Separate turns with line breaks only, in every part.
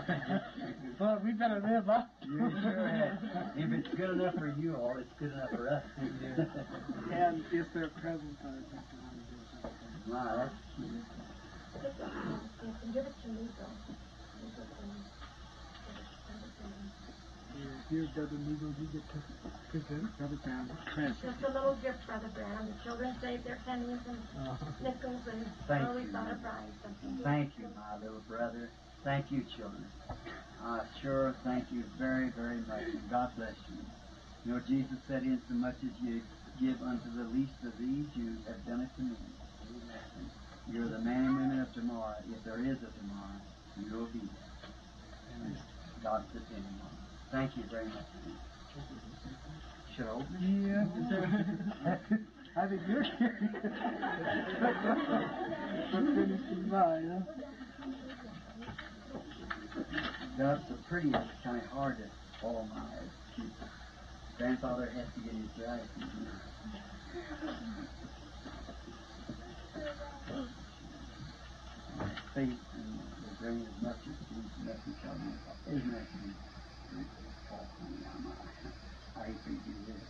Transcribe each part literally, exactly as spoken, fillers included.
Well, we better live up.
You sure have. If it's good enough for you all, it's good enough for us.
And is there present or something on the do?
Wow, that's
Give it to me, though.
Here, Brother Negro, you get to present Brother Brown.
Just a little gift, Brother Brown. The children saved their pennies and
uh-huh.
nickels and
Thank
always
you,
thought
man.
of prize something.
Thank you, my little brother. Thank you, children. I sure thank you very, very much, and God bless you. You know, Jesus said, insomuch as you give unto the least of these, you have done it to me. You're the man and women of tomorrow. If there is a tomorrow, you will be there. God's depending on you. Thank you very much. Should I open it?
Yeah. I think you're here. Finished by, huh?
That's the prettiest. It's kind of hard to follow my eyes. Grandfather has to get his glasses. Faith and the grain of mustard seeds nothing shall be. Isn't that sweet? I hate to do this.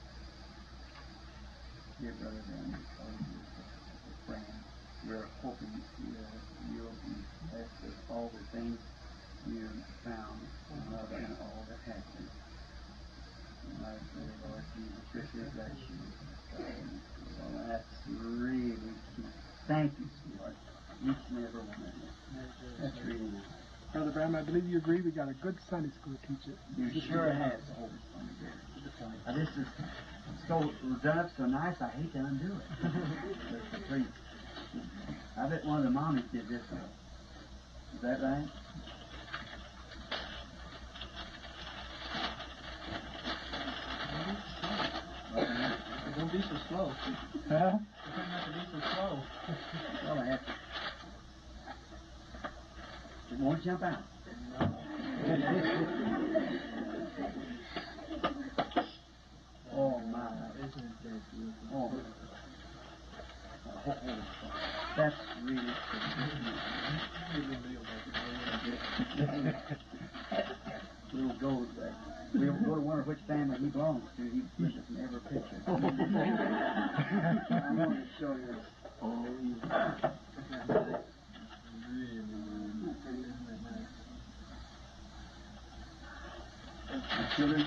Dear brother, and friend, we're hoping uh, you'll be blessed with all the things you found uh, and all that happened. And I pray, Lord Jesus, richly bless you. Well, that's really key. Thank you, sweetheart. Each and every one of you. That's really nice.
Brother Brown, I believe you agree we got a good Sunday school teacher.
You sure have. Oh, now, this is so done up so nice, I hate to undo it. That's the pretty. I bet one of the mommies did this one. Is that right?
Don't be so slow. Huh? You don't have to be so slow.
Well, I have to. It won't jump out. Oh, my. Oh, oh, that's really We'll go there. We'll go to wonder which family he belongs to. He puts us in every picture. I want to show you this. Oh, yeah. Really, really nice. Children,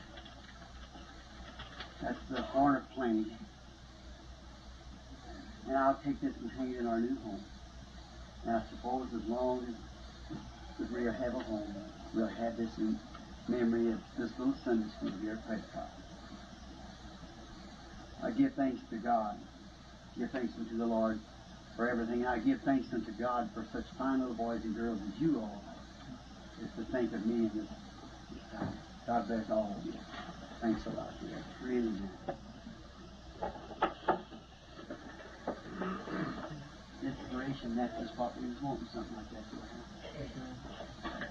that's the hornet plane. And I'll take this and hang it in our new home. And I suppose as long as we have a home, we'll have this in memory of this little Sunday school here at Prescott. I give thanks to God. Give thanks unto the Lord for everything. I give thanks unto God for such fine little boys and girls as you all are. Is to think of me in this, this time. God bless all of you. Thanks a lot, dear. Really nice. Inspiration, that's just what we was wanting, something like that to happen.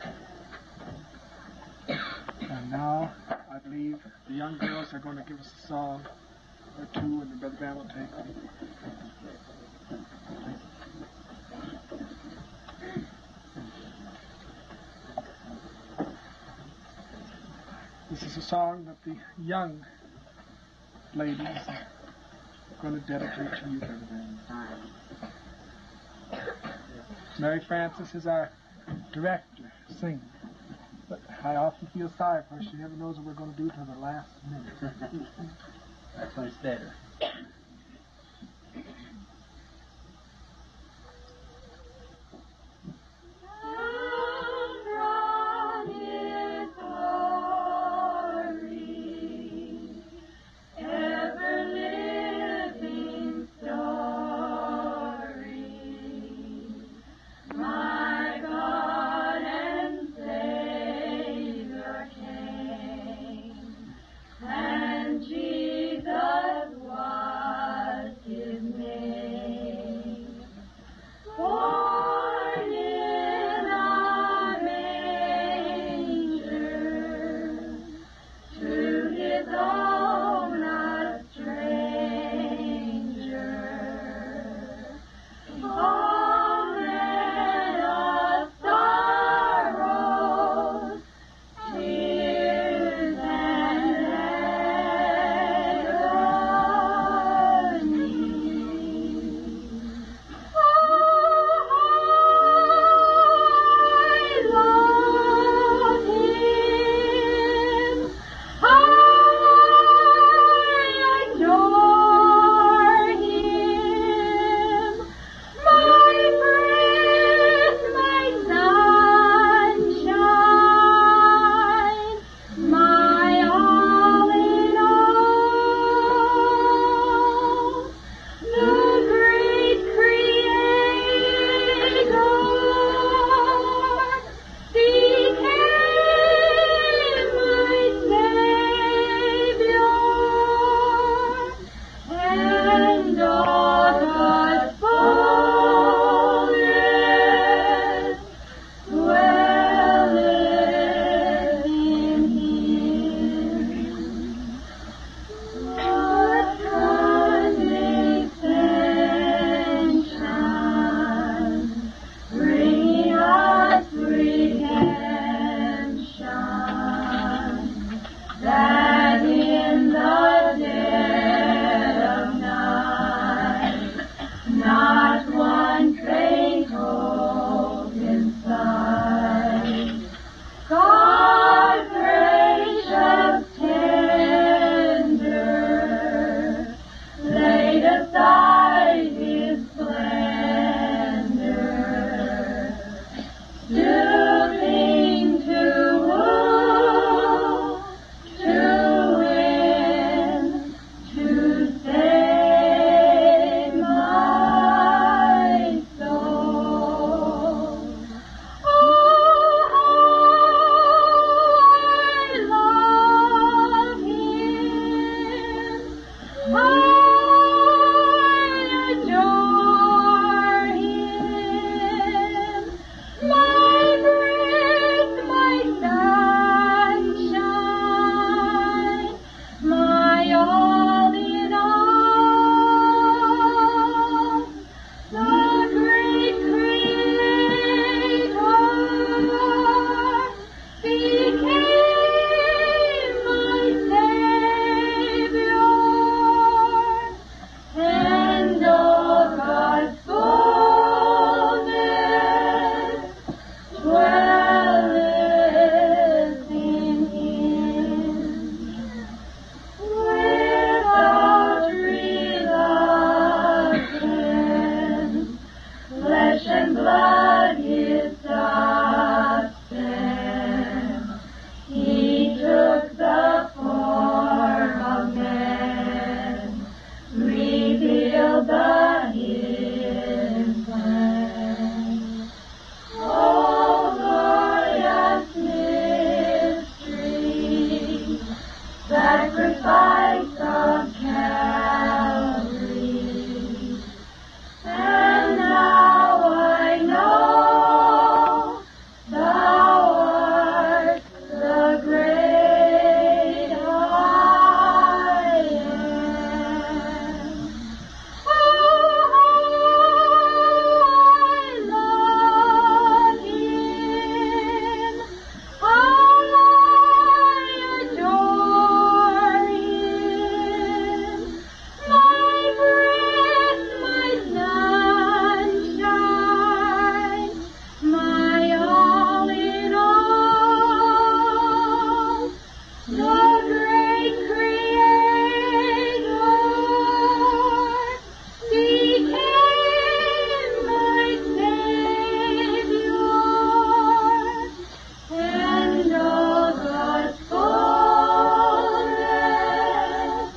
And now, I believe the young girls are going to give us a song or two, and the Brother Brown will take them. This is a song that the young ladies are going to dedicate to you, Brother Brown. Mary Frances is our director, singer. But I often feel sorry for her. She never knows what we're going to do till the last minute.
That's when it's better.
Jesus was the hidden plan. Oh, glorious mystery, sacrifice of Calvary. And now I know thou art the great I am. Oh, I love him. I adore him. My breath, my sunshine, my all in all, the great Creator became my Savior, and all God's fullness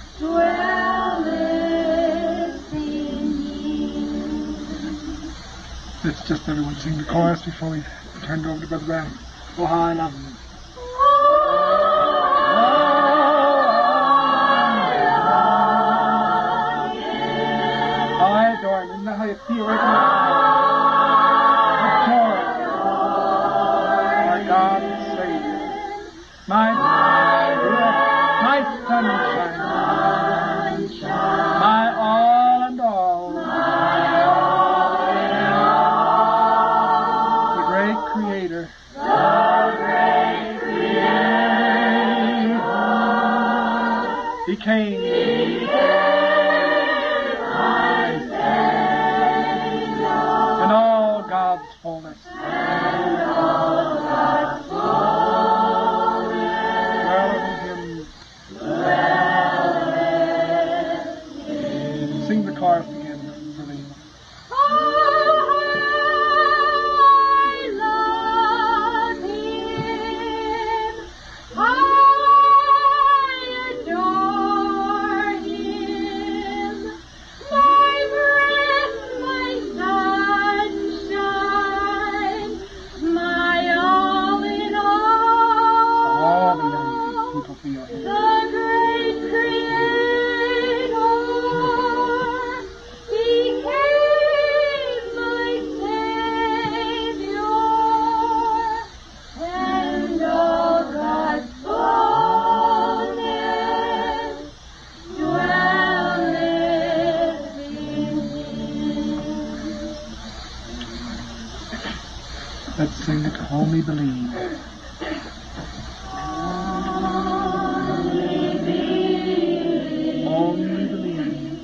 dwelleth in him.
Let's just everyone sing the chorus before we turn it over to Brother Brown.
Oh, how I love him.
I adore him. Isn't that how you feel right now? My God and Savior. My my sunshine. My all and all. The great Creator. He came. And all God's fullness. Dwelleth in him. Sing the chorus again, Brother Enoch.
I love him. I adore him. My breath, my sunshine, my all in
All the
all.
young people feel him.
The great Creator became my Savior, and all God's fullness dwelleth in him.
Let's sing it, Only Believe. Only believe.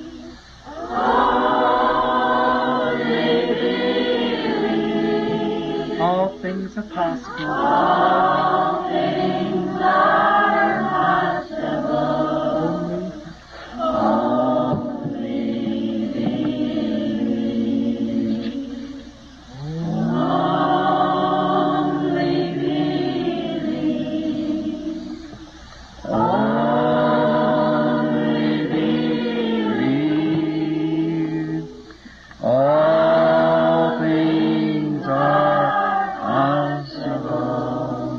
All things are possible.
All things are possible.
Only
Only believe. Only believe.
Only believe. All things are possible.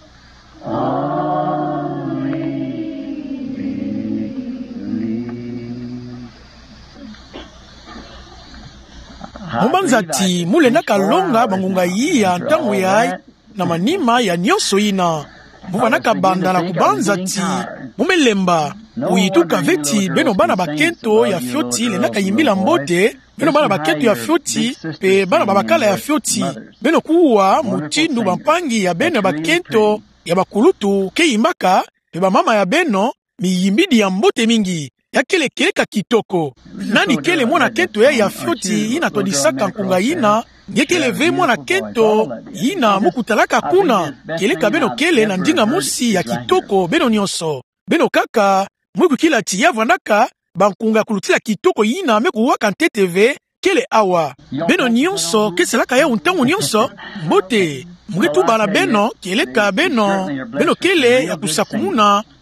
Only believe.
Mubanza ti mulenda kalonga bangunga yiya ntango ya na manima ya nyonso ina muvanaka banda na kubanza ti mumelemba uyituka veti beno bana bakento ya fioti lenaka yimbila mbote beno bana bakento ya fioti pe bana babakala ya fioti beno kuwa mutindu bampangi ya beno bakento ya bakulutu keimaka pe bamama ya beno miyimbidi ya mbote mingi ya kele keleka kitoko nani kele mwana kento ya ya fioti ina todisaka nkunga ina ngekele ve mwana kento ina mukutalaka kuna keleka beno kele na ndinga musi ya kitoko beno nyonso beno kaka mwiku kila ti yavandaka bankunga kulutila kitoko ina mekuwaka nteteve kele awa beno nyonso keselaka ya untangu nyonso mbote mwitu bana beno keleka beno beno kele ya kusakumuna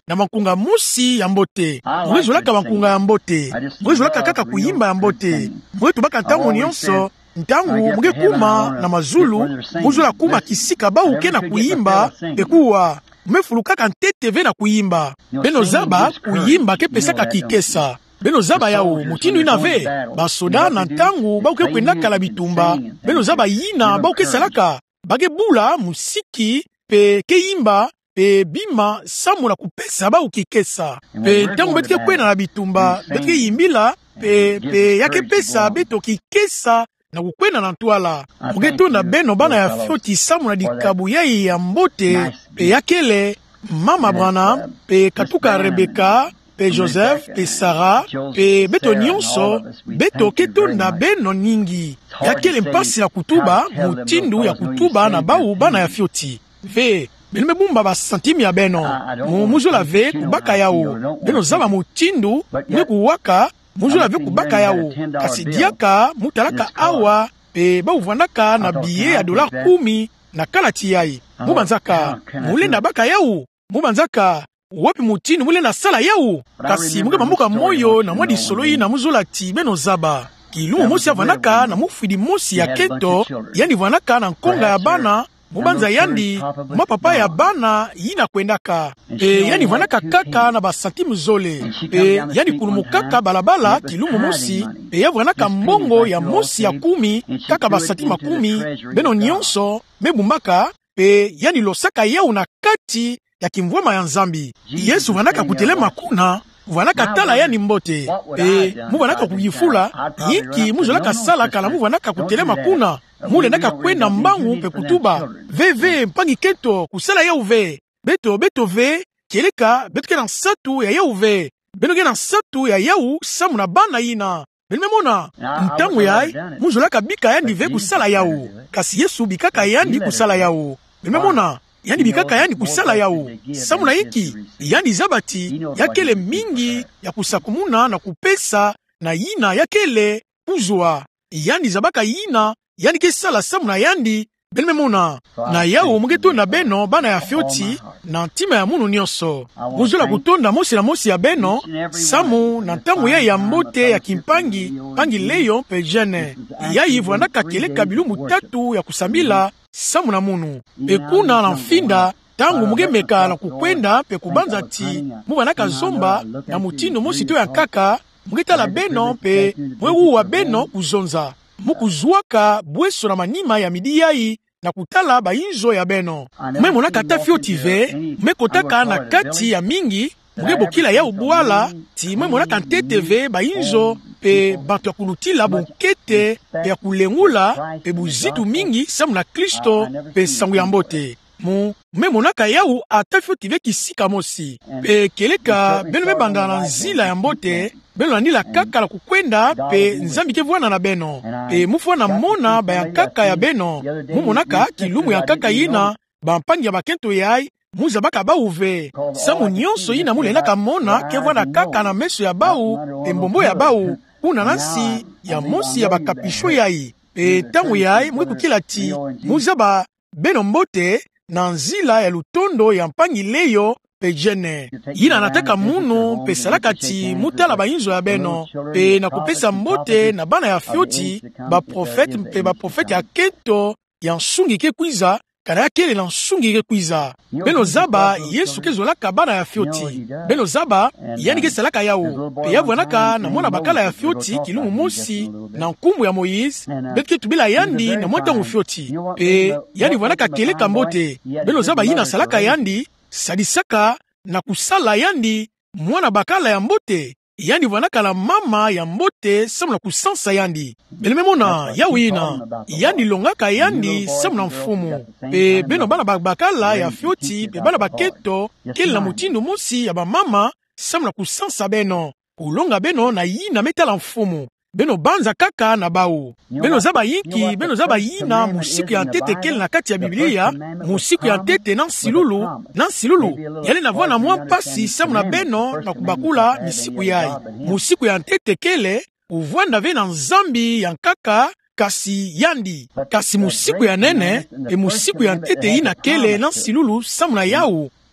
na makunga musi ya mbote. Mwezolaka makunga ya mbote. Mwezolaka kaka kuyimba ya mbote. Mwetu baka ntango nyonso, ntango muge kuma na mazulu, muzola kuma kisika ba uke na kuyimba, pekuwa. Mwefulu kaka ntete ve na kuyimba. Beno zaba kuyimba ke pesaka kikesa. Beno zaba yao mutindu inave basoda na ntangu bauke kwendaka la bitumba. Beno zaba yina bauke salaka bage bula musiki pe keimba pe bima samu na kupesa bauke kesa. Pe ntangu betike kwena la bitumba betike yimbila pe pe yake pesa beto kikesa na kukwena na ntwala. Mugeto na beno bana ya fioti samu na dikabu yai ya mbote pe yakele mama Branham pe katuka Rebeka pe Joseph, pe Sarah, pe beto nyonso, beto ketonda beno ningi. Yakele mpasi na kutuba, mutindu ya kutuba na bau bana ya fioti. Ve, beno mebumba ba santimi ya beno. Mu muzola ve kubaka yao. Beno zaba mutindu, mwe kuwaka, muzola ve kubaka yao. Kasi diaka, mutalaka awa, pe ba uvandaka na biye ya dolar kumi na kalati yai. Mubanzaka, mule na baka yao. Mubanzaka, wapi mutini mule na sala yao. Kasi muge mamuka moyo na mwadi soloi na muzula ti beno zaba. Kilumu mosi ya vanaka na mufidi mosi ya kento. Yandi vanaka na nkonga ya bana. Mubanza yandi mapapa ya bana yina kwendaka. E yandi vanaka kaka na basanti mzole. E yandi kulumukaka balabala kilumu mosi. E ya vanaka mbongo ya mosi ya kumi kaka basanti makumi. Beno nyonso mebumbaka. E yandi losaka yao na kati ya kimvwama ya nzambi. Yesu vanaka kutelema kuna, vanaka tala yani mbote. E, mu vanaka kuyifula, yiki muzolaka sala kala mu vanaka kutelema kuna. Mule naka kwenda mbangu pe kutuba. Ve ve mpangi keto kusala ya uve. Beto beto ve, keleka beto ke na satu ya ya uve. Beno ke na satu ya yau samu na bana yina. Beno memona, mtangu yai, muzolaka bika yandi ve kusala yau. Kasi Yesu bikaka yandi kusala yau. Beno memona, yani bikaka yani kusala yao. Samu na hiki, yani zabati, yakele mingi ya kusakumuna na kupesa na yina yakele kuzwa. Yani zabaka yina, yani kesala samu na yandi, bene memona. Na yao mugeto na beno, bana ya fioti, na ntima ya munu nyonso. Muzola kutonda mosi na mosi ya beno, samu na ntamu ya ya mbote ya kimpangi, pangi leyo pe jene. Ya hivyo anaka keleka bilumu tatu ya kusambila, samu na munu. Pe kuna na mfinda, tangu mugemeka na kukwenda pe kubanza ti, mubanaka zomba na mutindo mosi to ya kaka, mugeta la beno pe mwewu wa beno kuzonza. Mukuzuaka bweso na manima ya midi yai na kutala ba inzo ya beno. Mwe monaka ta fioti ve, mwe kotaka na kati ya mingi, mugebo kila ya ubuala, ti mwe monaka ntete ve ba inzo, pe bantu ya kulutila bunkete, pe ya kulengula, pe buzitu mingi, samu na Kristo, pe sangu ya mbote. Mu, mwe monaka yau ata fioti ve kisika mosi. Pe keleka, beno me banda na nzila ya mbote, beno na nila kaka la kukwenda, pe nzambi ke vuana na beno. Pe mufuwa na mona ba ya kaka ya beno. Mu monaka kilumu ya kaka yina, ba mpangi ya bakento yai, muza baka ba uve. Samu nyonso yina mule naka mona, ke vuana kaka na meso ya bau, pe mbombo ya bau, una nansi ya mosi ya bakapisho yai. Pe tangu yai, mweku kila ti, muza ba beno mbote, na nzila ya lutondo ya mpangi leyo pe jene. Yina nataka munu pe salakati mutala ba inzo ya beno pe na kupesa mbote na bana ya fioti ba profete pe ba profete ya kento ya nsungi ke kwiza kana ya kele na nsungi ke kwiza. Beno zaba Yesu kezolaka bana ya fioti. Beno zaba yani ke salaka yao pe yavwanaka na mwana bakala ya fioti kilumu mosi na nkumu ya Moïse betke tubila yandi na mwata mufioti pe yani vwanaka keleka mbote. Beno zaba yina salaka yandi sadisaka na kusala yandi mwana bakala ya mbote. Yani vwanaka la mama ya mbote samu na kusansa yandi. Bene memona yawina yandi longaka yandi samu na mfumu. Pe beno bana bakala ya fioti pe bana baketo kele na mutindo mosi ya ba mama samu na kusansa beno. Ulonga beno na yina metala mfumu. Beno banza kaka na bau. Beno zaba yiki, beno zaba yina musiku ya ntete kele na kati ya Biblia, musiku ya ntete nan silulu, nan silulu. Yale na vwana mwa pasi samu na beno na kubakula misiku yai. Musiku ya ntete kele, uvwanda ve na nzambi ya nkaka, kasi yandi. Kasi musiku ya nene, e musiku ya ntete yina kele nan silulu samu na yau.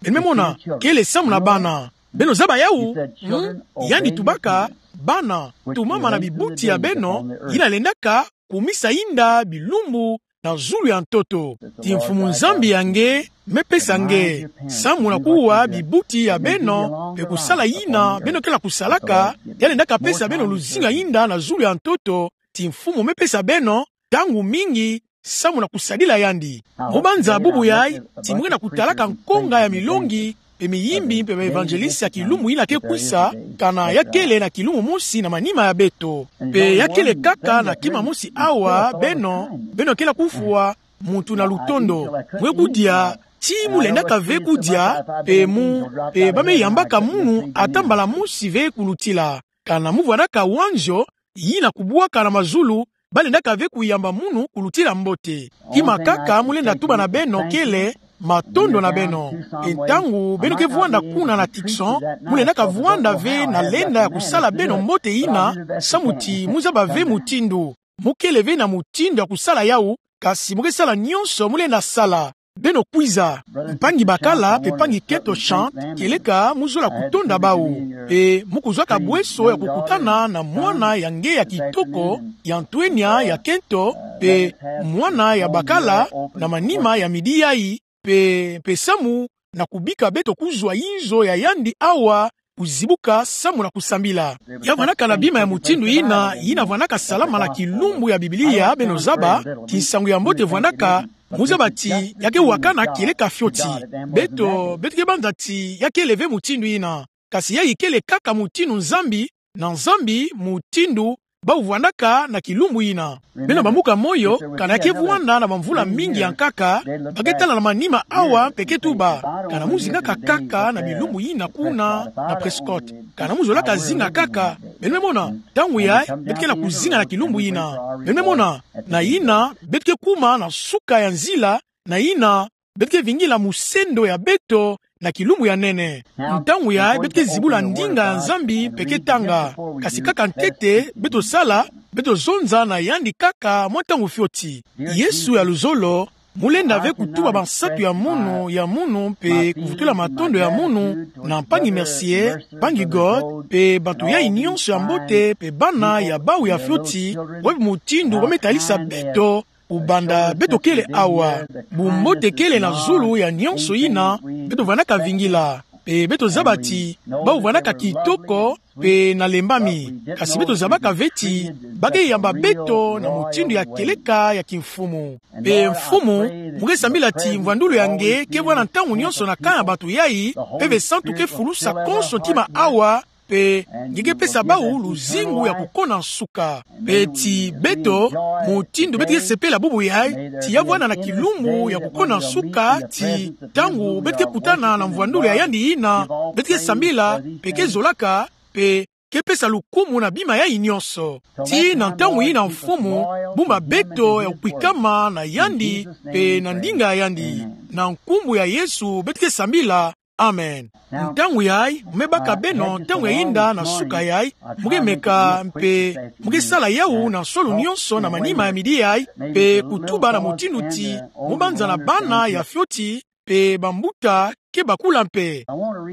Memona kele samu na bana. Beno zaba yau, hmm? Yandi tubaka, bana, tumama na bibuti ya beno, ina lendaka kumisa inda bilumbu na zulu ya ntoto. Ti mfumu nzambi yange, mepesa nge, samu na kuwa bibuti ya beno, pe kusala ina, beno kela kusalaka, yalendaka pesa beno luzinga inda na zulu ya ntoto, ti mfumu mepesa beno, tangu mingi, samu na kusadila yandi. Mubanza bubu yai, ti mwena kutalaka nkonga ya milongi, pe miyimbi pe evangelisi ya kilumu ina ke kwisa, kana yakele na kilumu musi na manima ya beto. Pe yakele kaka na kima musi awa, beno, beno kela kufuwa, mutu na lutondo. Mwe kudia, ti mulendaka ve kudia, pe mu, pe bame yambaka munu atambala musi ve kulutila. Kana muvanaka wanjo, yina kubuaka na mazulu, balendaka ve kuyamba munu kulutila mbote. Kima kaka mulenda tuba na beno kele, matondo na beno. Entangu beno ke vuanda kuna na Tikson, mulendaka vuanda ve na lenda ya kusala beno mbote ina, samuti muzaba ve mutindu. Mukele ve na mutindu ya kusala yau, kasi muke sala nyonso mulenda sala. Beno kwiza, mpangi bakala, pe pangi keto chant, keleka muzola kutonda bau. Pe mukuzwaka bweso ya kukutana na mwana ya nge ya kitoko, ya ntwenya ya kento, pe mwana ya bakala, na manima ya midiyai, pe, pe samu na kubika beto kuzwa inzo ya yandi awa, kuzibuka samu na kusambila. Ya vanaka na bima ya mutindu ina, ina vanaka salama na kilumbu ya Biblia beno zaba, kinsangu ya mbote vanaka, muzabati yake wakana keleka fyoti. Beto, beto kebanda ti yake leve mutindu ina. Kasi ya ikele kaka mutindu nzambi, na nzambi mutindu ba uvanaka na kilumbu ina. Beno bamuka moyo, kana yake vuanda na bamvula mingi ya nkaka, bagetala na manima awa peke tuba. Kana muzinga kaka na bilumbu ina kuna na Prescott. Kana muzolaka zinga kaka. Beno memona, tangu ya, betke la kuzinga na kilumbu ina. Beno memona, na ina, betke kuma na suka ya nzila, na ina, betke vingila musendo ya beto, na kilumbu ya nene. Ntangu ya, betke zibula ndinga ya nzambi peke tanga. Kasi kaka ntete, beto sala, beto zonza na yandi kaka mwatangu fyoti. Yesu ya luzolo, mulenda ve kutuba bansatu ya munu ya munu pe kuvutula matondo ya munu na mpangi Mercier, pangi God, pe batu ya inyonso ya mbote pe bana ya bau ya fyoti, webi mutindu wametalisa beto, ubanda beto kele awa, bumbote kele na zulu ya nyonso ina, beto vanaka vingila, pe beto zabati, ba uvanaka kitoko, pe na lembami, kasi beto zabaka veti, bage yamba beto na mutindu ya keleka ya kimfumu. Pe mfumu, muge sambila ti mvandulu yange, ke wana ntangu nyonso na kanya batu yai, pe vesantu ke fulusa konso tima awa, pe ngige pesa bau luzingu ya kukona nsuka. Pe ti beto, mutindu beti ke sepela bubu yai, ti yavwana na kilumbu ya kukona nsuka, ti tangu beti ke kutana na mvandulu ya yandi ina, beti ke sambila, pe ke zolaka, pe ke pesa lukumu na bima ya inyonso. Ti na ntangu ina mfumu, bumba beto ya upikama na yandi, pe na ndinga ya yandi, na nkumbu ya Yesu beti ke sambila. Amen. Ntangu yai, mebaka beno, ntangu ya inda na suka yai, muge meka mpe, muge sala yau na solu nyonso na manima ya midi yai, pe kutuba na mutindu ti, mubanza na bana ya fyoti, pe bambuta ke bakula mpe.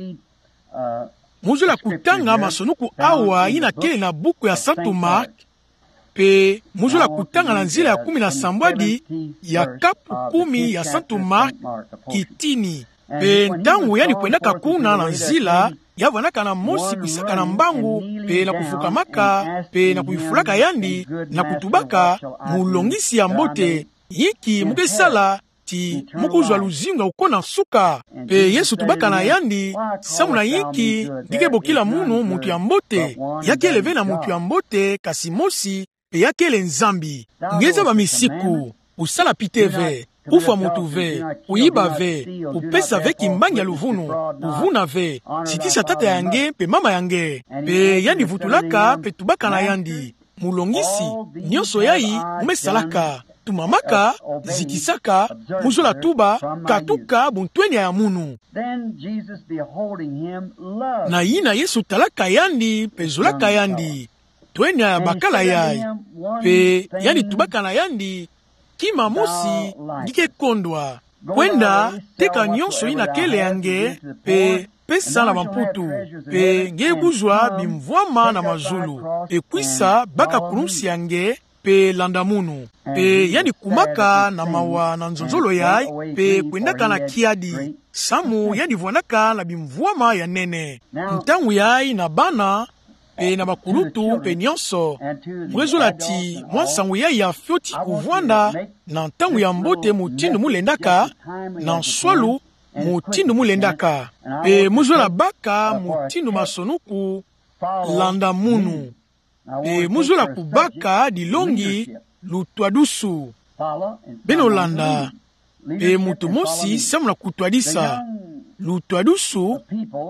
Muzula kutanga masonuku awa ina kele na buku ya Santo Mark, pe muzula kutanga na nzila ya kumi na sambwadi ya kapu kumi ya Santo Mark kitini. Pe ntangu yani kwendaka kuna na nzila, yavanaka na mosi kuisaka na mbangu, pe na kufukamaka, pe na kuifulaka yandi, na kutubaka mulongisi ya mbote, yiki muke sala, ti mukuzwa luzinga ukona suka. Pe Yesu tubaka na yandi, samu na yiki, dike bokila munu mutu ya mbote, yake leve na mutu ya mbote, kasi mosi, pe yake le nzambi. Ngeza ba misiku, usala piteve, ufa mutu ve, uyiba ve, upesa ve kimbangi ya luvunu, uvuna ve, sitisa tata yange, pe mama yange, pe yandi vutulaka, pe tubaka na yandi, mulongisi, nyonso yai, umesalaka, tumamaka, zikisaka, muzula tuba, katuka, buntwenya ya munu. Na yina Yesu talaka yandi, pe zulaka yandi, twenya ya bakala yai, pe yandi tubaka na yandi, kima mosi, dike kondwa, kwenda teka nyonso ina kele yange pe pesa na bamputu pe nge buzwa bimvwama na mazulu ekwisa baka kurumsi yange pe landa munu pe yani kumaka na mawa na nzonzolo yai pe kwendaka na kiadi samu yani vwanaka na bimvwama ya nene ntangu yai na bana pe na bakulutu pe nyonso mwezola ti mwansangu yai ya fyoti kuvwanda na ntangu ya mbote mutindu mulendaka na nswalu mutindu mulendaka pe mwezola baka mutindu masonuku landa munu pe mwezola kubaka dilongi lutwadusu beno landa pe mutu mosi samula kutwadisa lutwadusu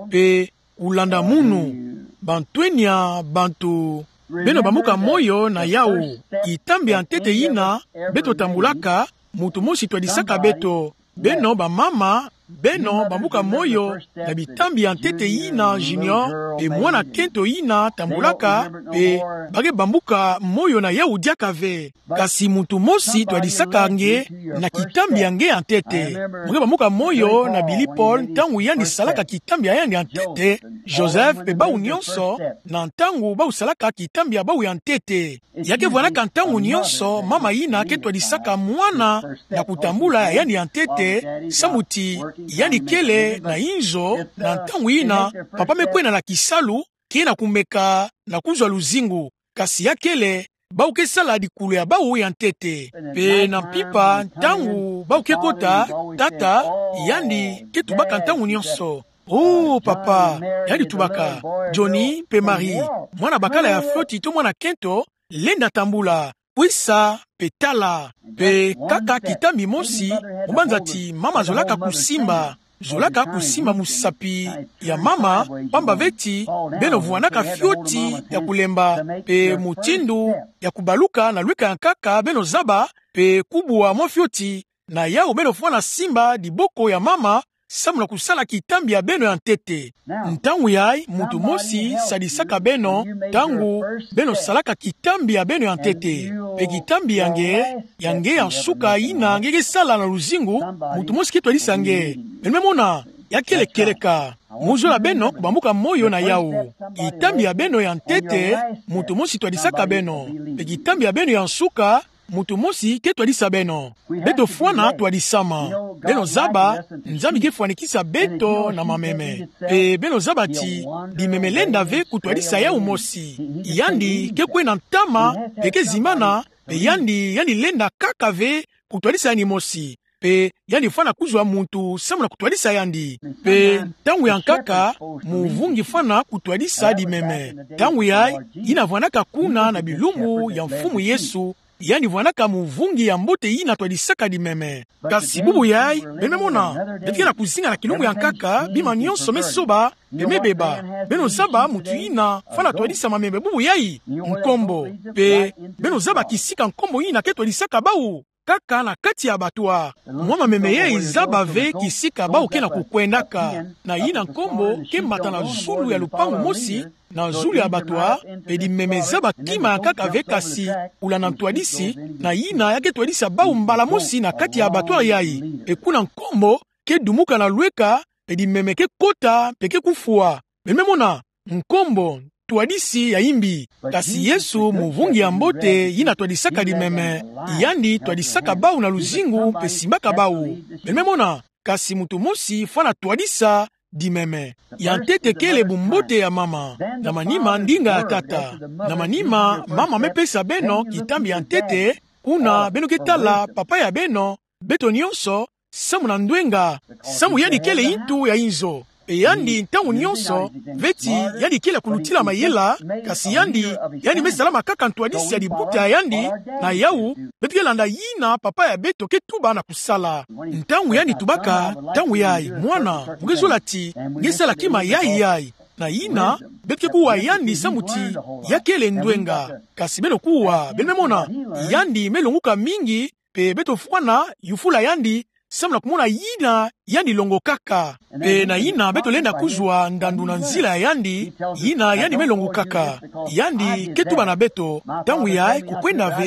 pe ulanda munu bantwenya bantu beno bamuka moyo na yao itambi antete yina beto tambulaka mutu mosi twadisaka beto beno bamama beno bamuka moyo na bitambi antete yina junior pe mwana tento yina tambulaka pe bage bambuka moyo na yau diaka ve kasi mutu mosi twadisaka nge na kitambi yange antete muge bamuka moyo na Billy Paul ntangu yandi salaka kitambi yandi antete Joseph pe bau nyonso na ntangu bau salaka kitambi ya bau antete yake vwanaka ntangu nyonso mama yina ke twadisaka mwana na kutambula yandi antete samuti yandi kele na inzo na ntangu yina papa mekwena na kisalu kina kumeka na kuzwa luzingu kasi yakele bau kesala dikulu ya bau ya ntete pe na pipa ntangu bau kekota tata yandi ketubaka ntangu nyonso oh papa yandi tubaka Johnny pe Marie mwana bakala ya floti to mwana kento lenda tambula kwisa pe tala pe kaka kitambi mosi mubanza ti mama zolaka kusimba zolaka kusimba musapi ya mama pamba veti beno vuanaka fyoti ya kulemba pe mutindu ya kubaluka na lweka ya kaka beno zaba pe kubwa mwa fyoti na yao beno fuana simba diboko ya mama samula kusala kitambi ya beno ya ntete ntangu yai mutu mosi sadisaka beno tangu beno salaka kitambi ya beno ya ntete pe kitambi yange yange ya suka ina ngege sala na luzingu mutu mosi kitwadisa nge menme mona yakele keleka muzola beno kubambuka moyo na yao kitambi ya beno ya ntete mutu mosi twadisaka beno pe kitambi ya beno ya suka mutu mosi ke twadisa beno beto fwana twadisama beno zaba nzambi ke fwanikisa beto na mameme pe beno zaba ti dimeme lenda ve kutwadisa yau mosi yandi ke kwe na ntama pe ke zimana pe yandi yandi lenda kaka ve kutwadisa yani mosi pe yandi fwana kuzwa muntu samuna kutwadisa yandi pe tangu yankaka muvungi fwana kutwadisa dimeme tangu yai inavwanaka kuna na bilumu ya mfumu Yesu yani vwanaka muvungi ya mbote yina twadisaka dimeme kasi bubu yai beme mona betike na kuzinga na kilungu ya nkaka bima nyonso mesoba beme beba beno zaba mutu yina fana twadisa mamembe bubu yai nkombo pe beno zaba kisika nkombo yina ke twadisaka bau kaka na kati ya batwa mwa mameme yai zaba ve kisika bau ke na kukwendaka na yina nkombo ke mbata na zulu ya lupangu mosi na zulu ya batwa pe dimeme zaba kima ya kaka ve kasi ula na ntwadisi na yina yake twadisa bau mbala mosi na kati ya batwa yai pe kuna nkombo ke dumuka na lweka pe dimeme ke kota pe ke kufua meme mona nkombo twadisi ya imbi kasi Yesu muvungi ya mbote yina twadisaka dimeme yandi twadisaka bau na luzingu pe simbaka bau meme mona kasi mutu mosi fana twadisa dimeme ya ntete kele bumbote ya mama na manima ndinga ya tata na manima mama mepesa beno kitambi ya ntete kuna beno ketala papa ya beno beto nyonso samu na ndwenga samu yadi kele intu ya inzo pe yandi ntangu nyonso veti yandi kele kulutila mayela kasi yandi yandi mesalama kaka ntwadisi ya dibuta yandi na yau betu kelanda yina papa ya beto ketuba na kusala ntangu yandi tubaka ntangu yai mwana mugezola ti ngesala kima yai yai na yina betu kekuwa yandi samuti yakele ndwenga kasi beno kuwa beno memona yandi melunguka mingi pe beto fwana yufula yandi samula kumona yina yandi longo kaka pe na yina beto lenda kuzwa ndandu na nzila ya yandi yina yandi melongo kaka yandi ketuba na beto tangu yai kukwenda ve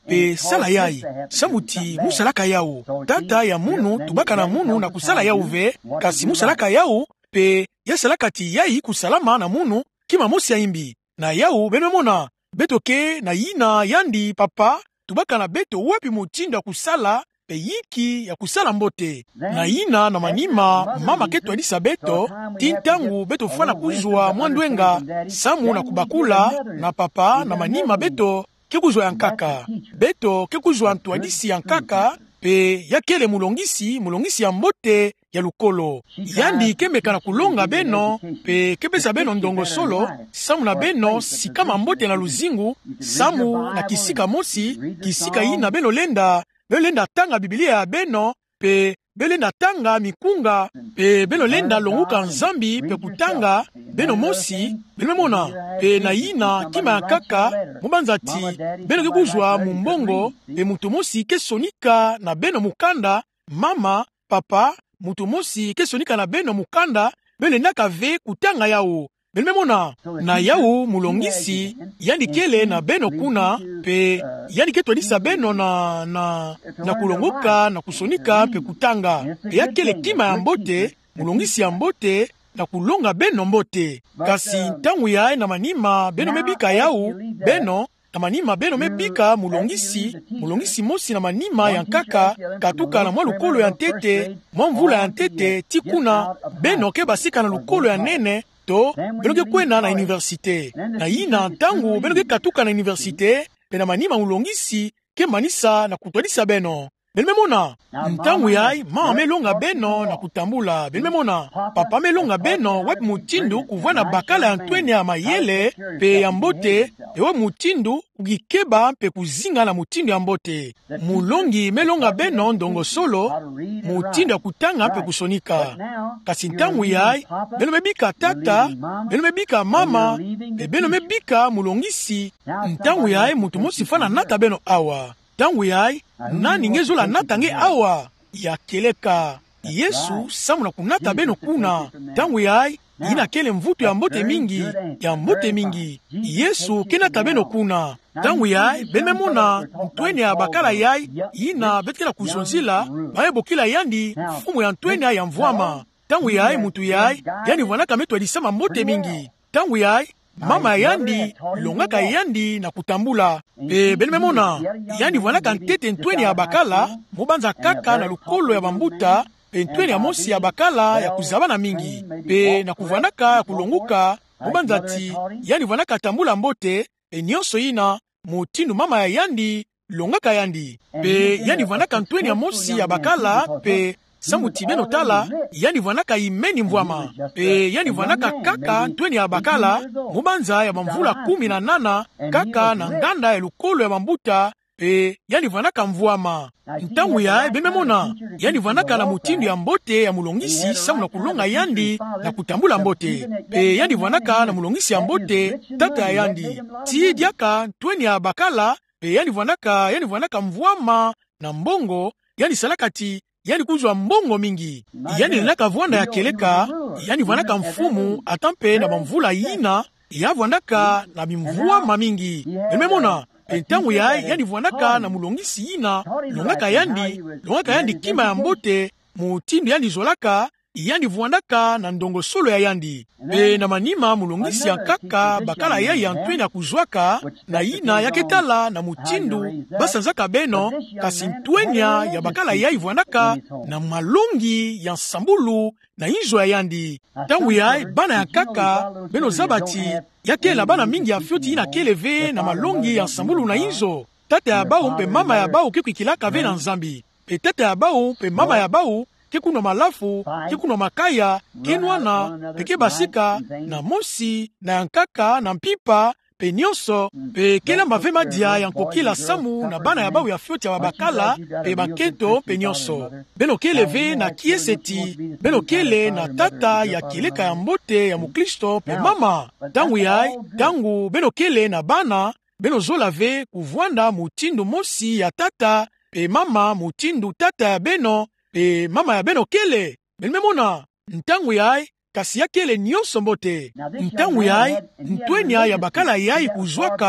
pe sala yai samuti musalaka yao tata ya munu tubaka na munu na kusala yao ve kasi musalaka yao pe yasalaka ti yai kusalama na munu kima mosi ya imbi na yao benemona beto ke na yina yandi papa tubaka na beto wapi mutinda kusala pe yiki ya kusala mbote na yina na manima mama ketu alisa beto tintangu beto fana kuzwa mwandwenga samu na kubakula na papa na manima beto kekuzwa yankaka beto kekuzwa ntwadisi yankaka pe yakele mulongisi mulongisi ya mbote ya lukolo yandi kemeka na kulonga beno pe kepesa beno ndongo solo samu na beno sikama mbote na luzingu samu na kisika mosi kisika yina beno lenda beno lenda tanga Biblia ya beno pe beno lenda tanga mikunga pe beno lenda longuka nzambi pe kutanga beno mosi beno mona pe na yina kima ya kaka mubanzati beno kekuzwa mumbongo pe mutu mosi kesonika na beno mukanda mama papa mutu mosi kesonika na beno mukanda beno lendaka ve kutanga yao beno mona na yao mulongisi yandi kele na beno kuna pe yandi ketwadisa beno na na na kulongoka na kusonika pe kutanga pe yakele kima ya mbote mulongisi ya mbote na kulonga beno mbote kasi ntangu yae na manima beno mebika yao beno na manima beno mebika mulongisi mulongisi mosi na manima ya nkaka katuka na mwa lukolo ya ntete mwa mvula ya ntete tikuna beno ke basika na lukolo ya nene to beno ke kwena na universite na yina ntangu beno ke katuka na universite pe na manima mulongisi ke manisa na kutwadisa beno beno memona ntangu yai mama melonga beno na kutambula beno memona papa melonga beno wapi mutindu kuvwa na bakala ya ntwene ya mayele pe ya mbote ewe mutindu kukikeba pe kuzinga na mutindu ya mbote mulongi melonga beno ndongo solo mutindu ya kutanga pe kusonika kasi ntangu yai beno mebika tata beno mebika mama pe beno mebika mulongisi ntangu yai mutu mosi fana nata beno awa tangu yai nani ngezola natange awa ya keleka Yesu samu na kunata beno kuna tangu yai ina kele mvutu ya mbote mingi ya mbote mingi Yesu kenata beno kuna tangu yai bememona ntwene ya bakala yai ina betkela kuzonzila bayebo kila yandi fumu ya ntwene ya mvwama tangu yai mutu yai yani vanaka metu alisema mbote mingi tangu yai mama yandi longaka yandi na kutambula pe bene memona yandi vanaka ntete ntwene ya bakala mubanza kaka na lukolo ya bambuta pe ntwene ya mosi ya bakala ya kuzabana mingi pe na kuvanaka ya kulonguka mubanza ti yandi vanaka tambula mbote pe nyonso ina mutindu mama ya yandi longaka yandi pe yandi vanaka ntwene ya mosi ya bakala pe samuti beno tala yani vanaka imeni mvwama pe yani vanaka kaka ntweni ya bakala mubanza ya bamvula kumi na nana kaka na nganda ya lukolo ya bambuta pe yani vanaka mvwama ntangu ya bememona yani vanaka na mutindu ya mbote ya mulongisi samu na kulonga yandi na kutambula mbote pe yani vanaka na mulongisi ya mbote tata ya yandi ti diaka ntweni ya bakala pe yani vanaka yani vanaka mvwama na mbongo yani salakati yani kuzwa mbongo mingi yani lenaka vwanda ya keleka yani vanaka mfumu atampe na bamvula yina ya vwandaka na bimvwama mingi bememona entangu ya yani vwandaka na mulongisi yina longaka yandi longaka yandi kima ya mbote mutindu yandi zolaka yandi vwandaka na ndongo solo ya yandi pe na manima mulongisi ya kaka bakala ya ya ntwene ya kuzwaka na yina ya ketala na mutindu basanzaka beno kasi ntwenya ya bakala ya ivwandaka na malongi ya nsambulu na inzo ya yandi tangu ya bana ya kaka beno zabati ya kela bana mingi ya fyoti ina keleve na malongi ya nsambulu na inzo tata ya bau pe mama ya bau kikuikilaka ve na nzambi pe tata ya bau pe mama ya bau kekuno malafu, kekuno makaya, kenwana, peke basika, na mosi, na yankaka, na mpipa, pe nyonso, pe kela mavema dia yankokila samu na bana ya bau ya fyoti ya wabakala, pe bakento, pe nyonso. Beno keleve na kieseti, beno kele na tata ya kileka ya mbote ya muklisto, pe mama. Tangu yai, tangu beno kele na bana, beno zolave kuvwanda mutindu mosi ya tata, pe mama mutindu tata ya beno, pe mama ya beno kele belimemona ntangu yai kasi ya kele nyonso mbote ntangu yai ntwenya ya bakala yai kuzwaka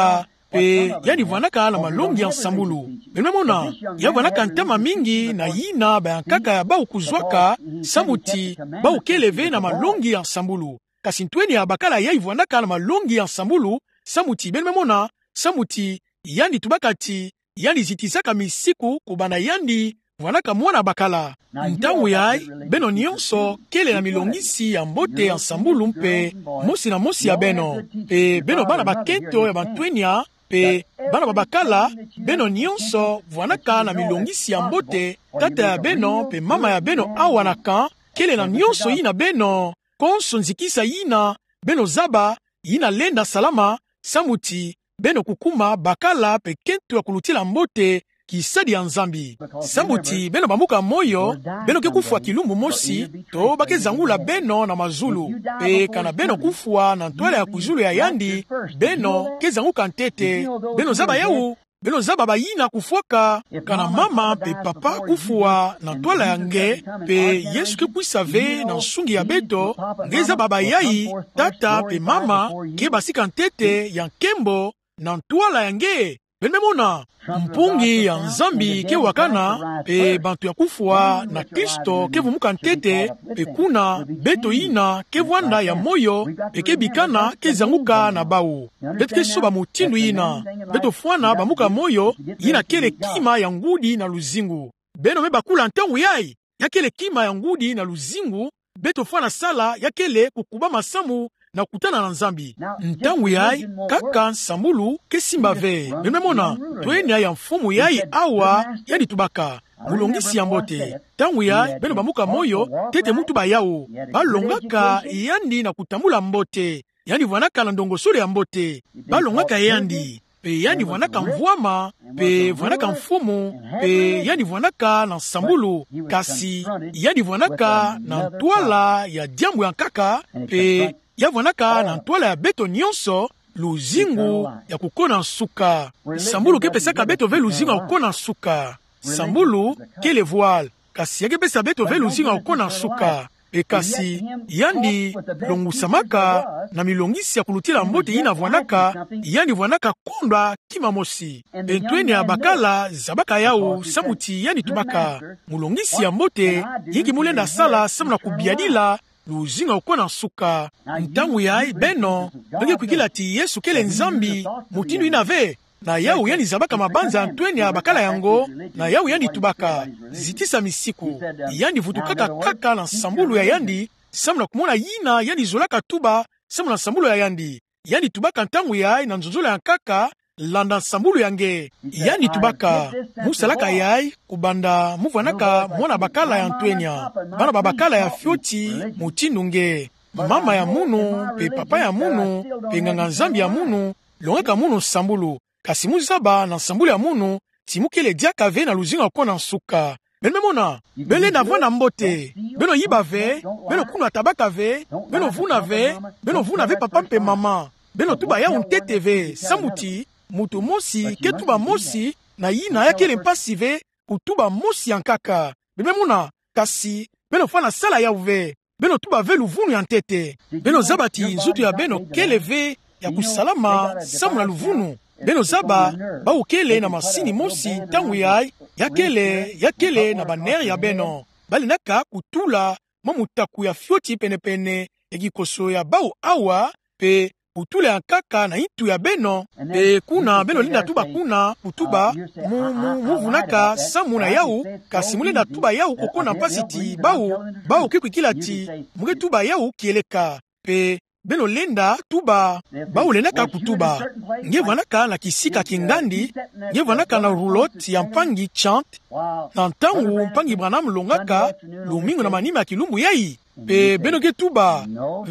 pe yani vanaka na malongi ya sambulu. Mememona, ya vanaka ntama mingi na yina bayankaka ya bau kuzwaka samuti bau keleve na malongi ya sambulu. Kasi ntweni ya bakala ya ivwanaka na malongi ya sambulu samuti. Mememona, samuti yandi tubakati yandi zitisaka misiku kubana yandi vanaka mwana bakala. Ntangu yai, beno nyonso kele na milongisi ya mbote ya sambulu mpe mosi na mosi ya beno. Pe beno bana bakento ya bantwenya, pe bana babakala, beno nyonso vanaka na milongisi ya mbote, tata ya beno pe mama ya beno awanaka, kele na nyonso yina beno, konso nzikisa yina, beno zaba, yina lenda salama, samuti, beno kukuma bakala pe kento ya kulutila mbote, kisadi ya nzambi. Samuti, beno bamuka moyo, beno ke kufua kilumbu mosi, to bake zangula beno na mazulu. Pe kana beno kufua na ntwele ya kuzulu ya yandi, beno ke zanguka ntete, beno zaba yau, beno zaba bayina kufuaka, kana mama pe papa kufua na ntwele ya nge, pe Yesu ke kuisave na nsungi ya beto, nge zaba bayai, tata pe mama, ke basika ntete ya nkembo na ntwele ya nge. Mememona, mpungi ya nzambi ke wakana, pe bantu ya kufua na Kristo ke vumuka ntete, pe kuna beto ina ke vwanda ya moyo, pe ke bikana ke zanguka na bau. Beto ke soba mutindu ina, beto fuana bamuka moyo, ina kele kima ya ngudi na luzingu. Beno meba kula ntangu yai, ya kele kima ya ngudi na luzingu, beto fuana sala ya kele kukuba masamu na kutana na nzambi. Ntangu yai, kaka sambulu ke simba ve. Mememona, tuenia ya mfumu yai awa, yani tubaka. Mulongisi ya mbote. Tangu yai, beno bamuka moyo, tete mutu ba yao. Balongaka yandi na kutamula mbote. Yani vanaka na ndongosole ya mbote. Balongaka yandi. Pe yani vanaka mvuama, pe vanaka mfumu, pe yani vanaka na sambulu, kasi yani vanaka na ntwala ya diambu ya nkaka, pe ya vanaka na ntwala ya beto nyonso, luzingu ya kukona nsuka. Sambulu kepesaka beto ve luzingu ya kukona nsuka. Sambulu ke le voile, kasi ya kepesa beto ve luzingu ya kukona nsuka. E kasi yandi longusamaka na milongisi ya kulutila mbote ina vanaka, yandi vanaka kondwa kima mosi. E ntweni ya bakala zabaka yao samuti yani tubaka. Mulongisi ya mbote yiki mulenda sala samuna kubiadila luzinga ukona nsuka. Ntangu yai beno benge kwikila ti Yesu kele nzambi mutindu inave, na yau yani zabaka mabanza ntweni ya bakala yango, na yau yani tubaka zitisa misiku yani vutukaka kaka na sambulu ya yandi samuna kumona yina yani zolaka tuba samuna sambulu ya yandi yani tubaka. Ntangu yai na nzonzola ya kaka landa sambulu yange yani tubaka musalaka yai kubanda muvanaka mwana bakala ya ntwenya, bana babakala ya fyoti mutinunge, mama ya munu pe papa ya munu pe nganga nzambi ya munu longeka munu sambulu. Kasi muzaba na sambulu ya munu timukele diaka ve na luzinga kona nsuka. Mememona, bele na vwana mbote, beno yiba ve, beno kuna tabaka ve, beno vuna ve, beno vuna ve papa mpe mama, beno tuba ya untete ve, samuti mutu mosi ke tuba mosi na yina ya kele mpasi ve kutuba mosi ya nkaka. Mememona, kasi beno fana sala ya uve, beno tuba ve luvunu ya ntete, beno zabati nzutu ya beno kele ve ya kusalama samu na luvunu. Beno zaba ba ukele na masini mosi tangu yai yakele yakele na banere ya beno balinaka kutula mamutaku ya fyoti pene pene egikoso ya bau awa pe kutula ya kaka na itu ya beno pe kuna beno linda tuba kuna kutuba mu mu muvunaka samu na yau kasi mulinda tuba yau kokona pasiti bau bau kikwikila ti muge tuba yau kieleka pe beno lenda tuba bau lenaka kutuba nge vanaka na kisika kingandi nge vanaka na roulotte ya mpangi chant na ntangu mpangi Branham longaka lumingo na manima ya kilumbu yai pe beno ke tuba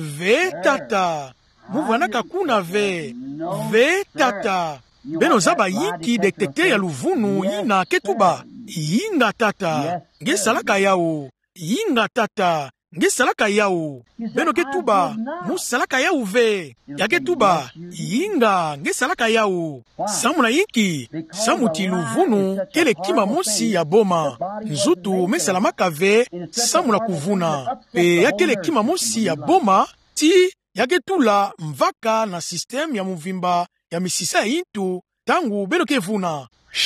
ve tata mu vanaka kuna ve ve tata beno zaba yiki detekte ya luvunu yina ke tuba yinga tata nge salaka yao yinga tata nge salaka yau beno ke tuba mu salaka yau ve ya ke tuba yinga nge salaka yau samu na yiki samu ti luvunu kele kima mosi ya boma nzutu mesalamaka ve samu na kuvuna pe ya kele kima mosi ya boma ti ya ke tula mvaka na system ya muvimba ya misisa ya intu tangu beno kevuna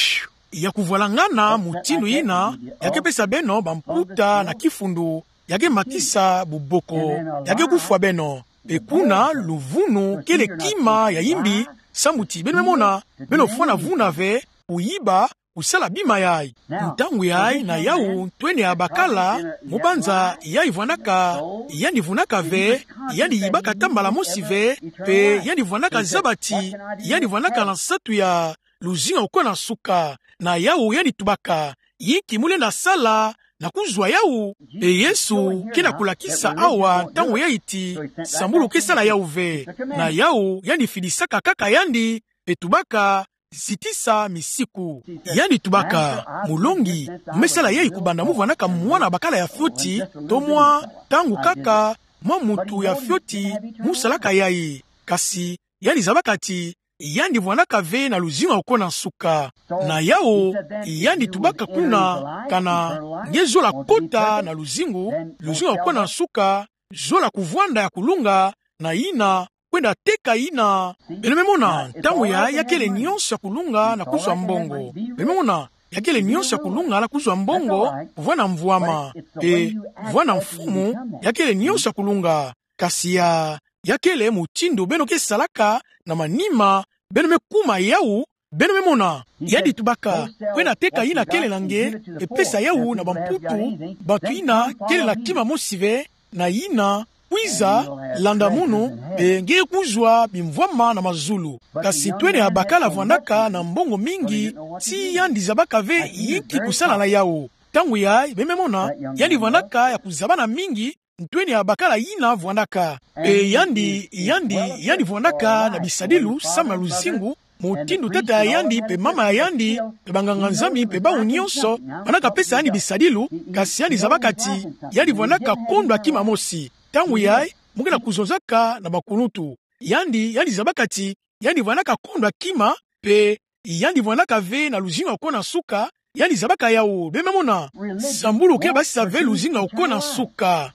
ya kuvalangana mutindu ina yake pesa beno bamputa na kifundu yake makisa buboko yake kufwa beno pekuna luvunu kele kima ya imbi samuti beno memona beno fwana vuna ve uyiba usala bima yai ntangu yai na yau twene abakala mubanza yai vwanaka yani vunaka ve yani yibaka tambala mosi ve pe yani vwanaka zabati yani vwanaka na satu ya luzinga ukona na suka na yau yani tubaka yiki mule na sala na kuzwa yau e Yesu kena kulakisa awa ntangu yaiti sambulu kesala yau ve na yau yani fidisaka kaka yandi etubaka sitisa misiku yani tubaka mulongi mesala yei kubanda muvwanaka mwana bakala ya fyoti tomwa tangu kaka mwa mutu ya fyoti musalaka yai kasi yani zabakati yani vwanaka ve na luzinga ukona suka na yao yani tubaka kuna kana nge zola kota na luzingu luzinga ukona suka zola kuvwanda ya kulunga na ina kwenda teka ina benememona tangu ya yakele nyonso ya kulunga na kuzwa mbongo benememona yakele nyonso ya kulunga na kuzwa mbongo vwana mvuama e vwana mfumu yakele nyonso ya kulunga kasi ya yakele mutindu beno kesalaka na manima beno mekuma yau beno memona yadi tubaka kwenda teka ina kele nange epesa yau na bamputu batu ina kele na kima mosive na ina kwiza landa munu e nge kuzwa bimvwama na mazulu kasi twene abakala vwanaka na mbongo mingi si yandi zabaka ve yiki kusala na yao tangu ya bememona yandi vwanaka ya kuzabana mingi twene abakala yina vwanaka e yandi yandi yandi vwanaka na bisadilu sama luzingu mutindu tata ya yandi pe mama ya yandi pe banganga nzambi pe bawu nyonso banaka pesa yandi bisadilu kasi yandi zabakati yandi vwanaka kondwa kima mosi tangu yai mungena kuzonzaka na bakunutu yandi yandi zabakati yandi vwanaka kondwa kima pe yandi vwanaka ve na luzinga ukona suka yandi zabaka yao bememona sambulu ke basisa ve luzinga ukona suka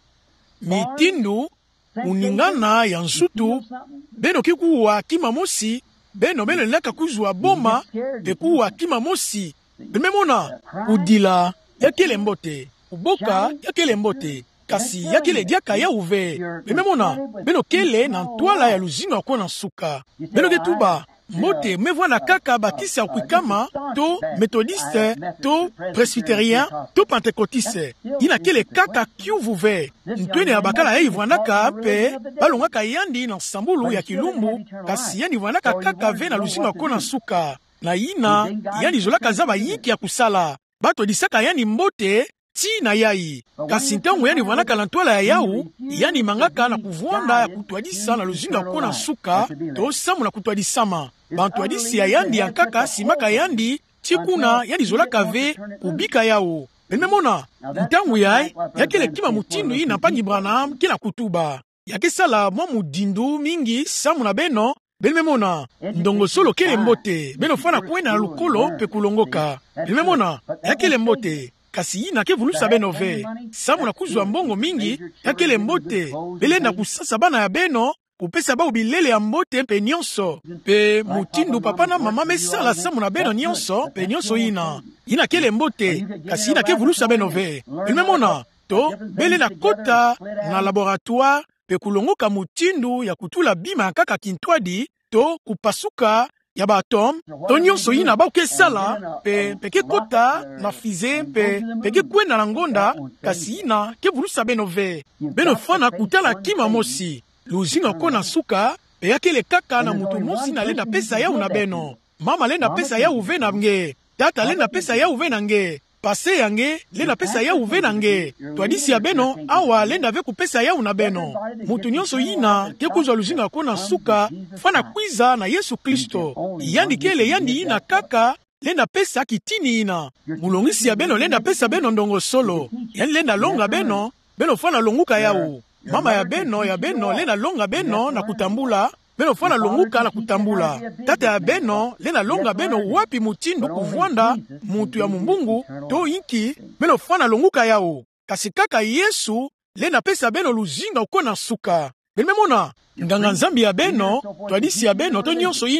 mitindu uningana ya nsutu beno kikuwa kima mosi beno beno laka kuzwa boma pe kuwa kima mosi bememona udila yakele mbote uboka yakele mbote kasi yakele diaka ya uve bememona beno kele na ntwala ya luzinga kwa na suka beno ketuba mote mevwana kaka batisa kwikama to methodiste to presbyterien to pentecôtiste ina kele kaka kiuvuve ntwene ya bakala ya ivwanaka pe balongaka yandi na sambulu ya kilumbu kasi yani vwanaka kaka ve na luzinga kwa na suka na ina yani zolaka zaba yiki ya kusala bato disaka yani mbote ti na yai kasi ntango yani vwanaka na ntwala ya yau yani mangaka na kuvwanda ya kutwadisa na luzinga kwa na suka to samu na kutwadisama bantwadisi ya yandi ya kaka simaka yandi tikuna yani zolaka ve kubika yao bememona ntango yai yakele kima mutindu ina pangi Branham kila kutuba yakesala mwa mudindu mingi samu na beno bememona ndongo solo kele mbote beno fana kwena lukolo pe kulongoka bememona yakele mbote kasi ina ke vulusa beno ve samu na kuzwa mbongo mingi yakele mbote belenda kusasa bana ya beno kupesa ba ubilele ya mbote pe nyonso pe mutindu papa na mama mesala samu na beno nyonso pe nyonso ina ina kele mbote kasi ina ke vulusa beno ve bememona to bele na kota na laboratoire pe kulongoka mutindu ya kutula bima kaka kintwadi to kupasuka ya batom to nyonso ina ba ukesala pe peke kota na fize pe peke kwenda na ngonda kasi ina ke vulusa beno ve beno fana kutala kima mosi luzinga kona suka pe yakele kaka na mutu mosi na lenda pesa yau na beno mama lenda pesa yau ve na nge tata lenda pesa yau ve na nge pase yange lenda pesa yau ve na nge twadisi ya beno awa lenda ve kupesa yau na beno mutu nyonso ina ke kuzwa luzinga kona suka fana kwiza na Yesu Kristo yandi kele yandi ina kaka lenda pesa kitini ina mulongisi ya beno lenda pesa beno ndongo solo yani lenda longa beno beno fana longuka yau mama ya beno ya beno lena longa beno na kutambula beno fana longuka na kutambula tata ya beno lena longa beno wapi mutindu kuvwanda mutu ya mumbungu to inki beno fana longuka yao kasi kaka Yesu lena pesa beno luzinga ukona suka bememona nganga nzambi ya beno twadisi ya beno to nyonso ina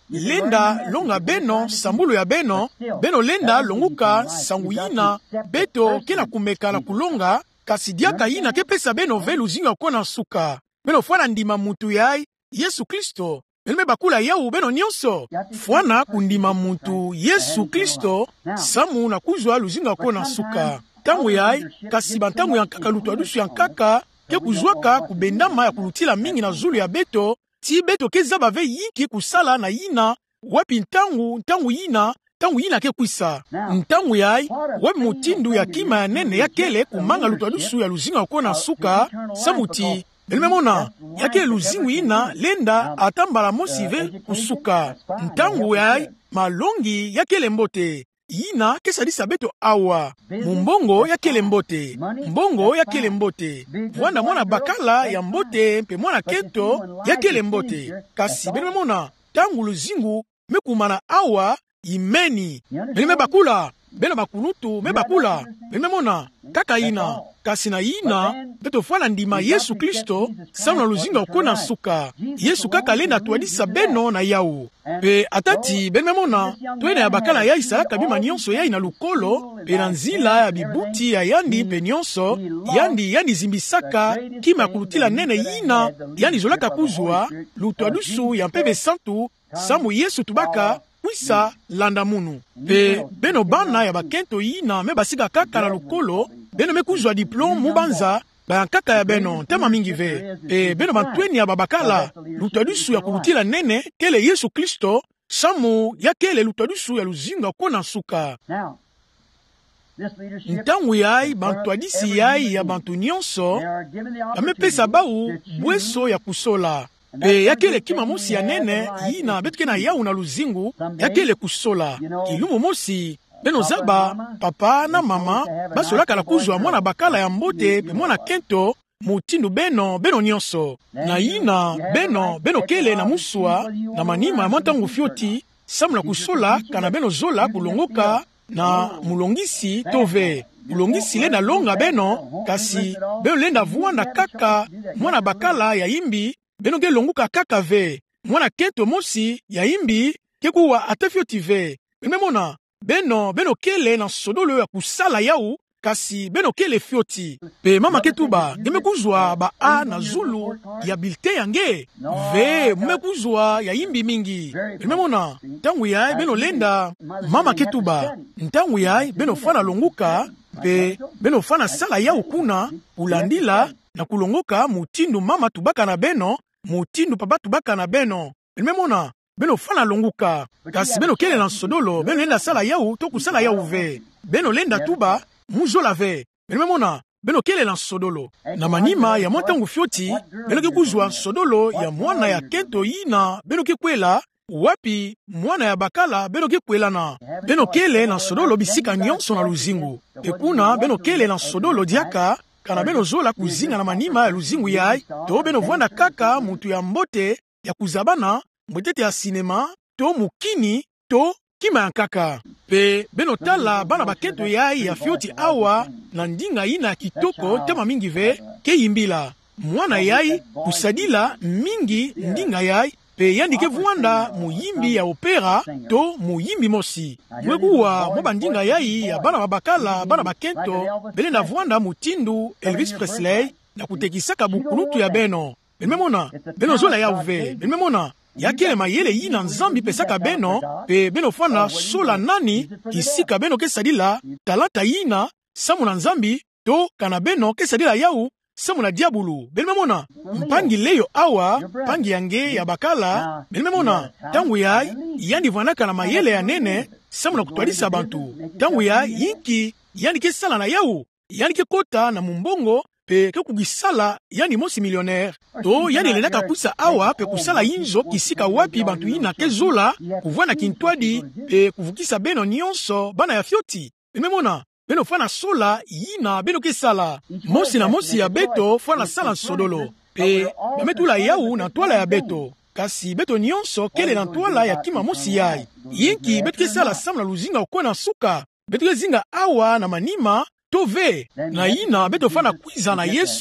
lenda longa beno sambulu ya beno, beno lenda longuka sangu yina, beto kena kumeka na kulonga, kasi diaka yina kepesa beno velu zinga kona suka. Beno fwana ndima mutu yai, Yesu Kristo. Beno bakula yau beno nyonso. Fwana kundima mutu Yesu Kristo, samu na kuzwa luzinga kona suka. Tangu yai, kasi bantangu yankaka lutu adusu yankaka, ke kuzwaka kubendama ya kulutila mingi na zulu ya beto, ti beto ke zabave yiki kusala na yina, wapi ntangu, ntangu yina, ntangu yina ke kuisa. Ntangu yai, wapi mutindu ya kima ya nene ya kele kumanga lutu adusu ya luzinga kona suka, samuti, belimemona, yake luzingu yina lenda atambala mosive kusuka. Ntangu yai, malongi ya kele mbote. Yina kesadisa beto awa, mumbongo ya kele mbote, mbongo ya kele mbote, wanda mwana bakala ya mbote, mpe mwana keto ya kele mbote. Kasi beno mona, tangu luzingu, mekumana awa, imeni. Beno mebakula, beno bakulutu, mebakula, beno mona, kaka yina, kasi na yina, beto fwana ndima Yesu Kristo, sauna luzinga ukona suka. Yesu kaka lenda tuadisa beno na yau. Pe atati beno mona, tuene ya bakala ya isaka bima nyonso ya ina lukolo, pe na nzila ya bibuti ya yandi pe nyonso, yandi yandi zimbisaka, kima kulutila nene yina, yandi zolaka kuzwa, lutu adusu ya mpebe santu, samu Yesu tubaka, wisa landa munu. Pe beno bana ya bakento yina me basika kaka na lukolo, beno me kuzwa diplome mubanza, ba kaka ya beno tema mingi ve. Pe beno bantweni ya babakala, lutadusu ya kulutila nene, kele Yesu Kristo, samu ya kele lutadusu ya luzinga kona suka. Ntangu yai, bantu adisi yai ya bantu nyonso, amepesa bau, bweso ya kusola. Pe yakele kima mosi ya nene, yina betuke na yau na luzingu, yakele kusola. Ilumu mosi, beno zaba, papa na mama, basolaka la kuzwa mwana bakala ya mbote, pe mwana kento, mutindu beno, beno nyonso. Na yina, beno, beno kele na musua, na manima ya mwantangu fioti, samu na kusola, kana beno zola kulongoka, na mulongisi tove. Mulongisi lenda longa beno, kasi, beno lenda vuanda kaka, mwana bakala ya imbi, beno ke longuka kaka ve, mwana kento mosi ya imbi, kekuwa atafioti ve. Bememona, beno, beno kele na sodolo ya kusala yau, kasi beno kele fioti. Pe mama ketuba, geme kuzwa ba a na zulu ya bilte yange, ve, mume kuzwa ya imbi mingi. Bememona, tangu yai beno lenda, mama ketuba, ntangu yai beno fana longuka, pe beno fana sala yau kuna, ulandila, na kulongoka mutindu mama tubaka na beno, mutindu papa tubaka na beno. Bememona, beno fana longuka, kasi beno kele na sodolo, beno lenda sala yau, toku sala yau ve. Beno lenda tuba, muzola ve. Bememona, beno kele na sodolo. Na manima ya mwantangu fioti, beno ke kuzwa sodolo ya mwana ya kento yina, beno ke kwela, wapi mwana ya bakala, beno ke kwela na. Beno kele na sodolo bisika nyonso na luzingu. Ekuna, beno kele na sodolo diaka, kana beno zola kuzinga na manima ya luzingu yai, to beno vwanda kaka mutu ya mbote, ya kuzabana, mwetete ya sinema, to mukini, to kima ya kaka. Pe beno tala bana bakento yai ya fioti awa, na ndinga ina kitoko tema mingi ve, ke yimbila. Mwana yai, kusadila mingi ndinga yai, pe yandi ke vwanda muyimbi ya opera, to muyimbi mosi. Mwekuwa mwa bandinga yai ya bana babakala, bana bakento, bele na vwanda mutindu Elvis Presley, na kutekisaka bukulutu ya beno. Benemona, beno zola ya uve. Benemona, yakele mayele yina nzambi pesaka beno, pe beno fana sola nani, kisika beno kesadila, talata yina, samu na nzambi, to kana beno kesadila yau, samu na diabulu. Benemona, mpangi leyo awa, pangi yange ya bakala, benemona, tangu yai, yandi vanaka na mayele ya nene, samu na kutualisa bantu. Tangu yai, yinki, yandi kesala na yau, yandi ke kota na mumbongo, pe ke kugisala yani mosi millionnaire. To yani lenaka kusa awa pe kusala inzo kisika wapi bantu yina kezola kuvwana kintwadi pe kuvukisa beno nyonso bana ya fioti. Memona beno fana sola yina beno kesala mosi na mosi ya beto fana sala sodolo pe bemetula yau na toala ya beto. Kasi beto nyonso kele na toala ya kima mosi yai. Yinki beto kesala samla luzinga ukona suka. Beto kezinga awa na manima tove na yina beto fana kwiza na Yesu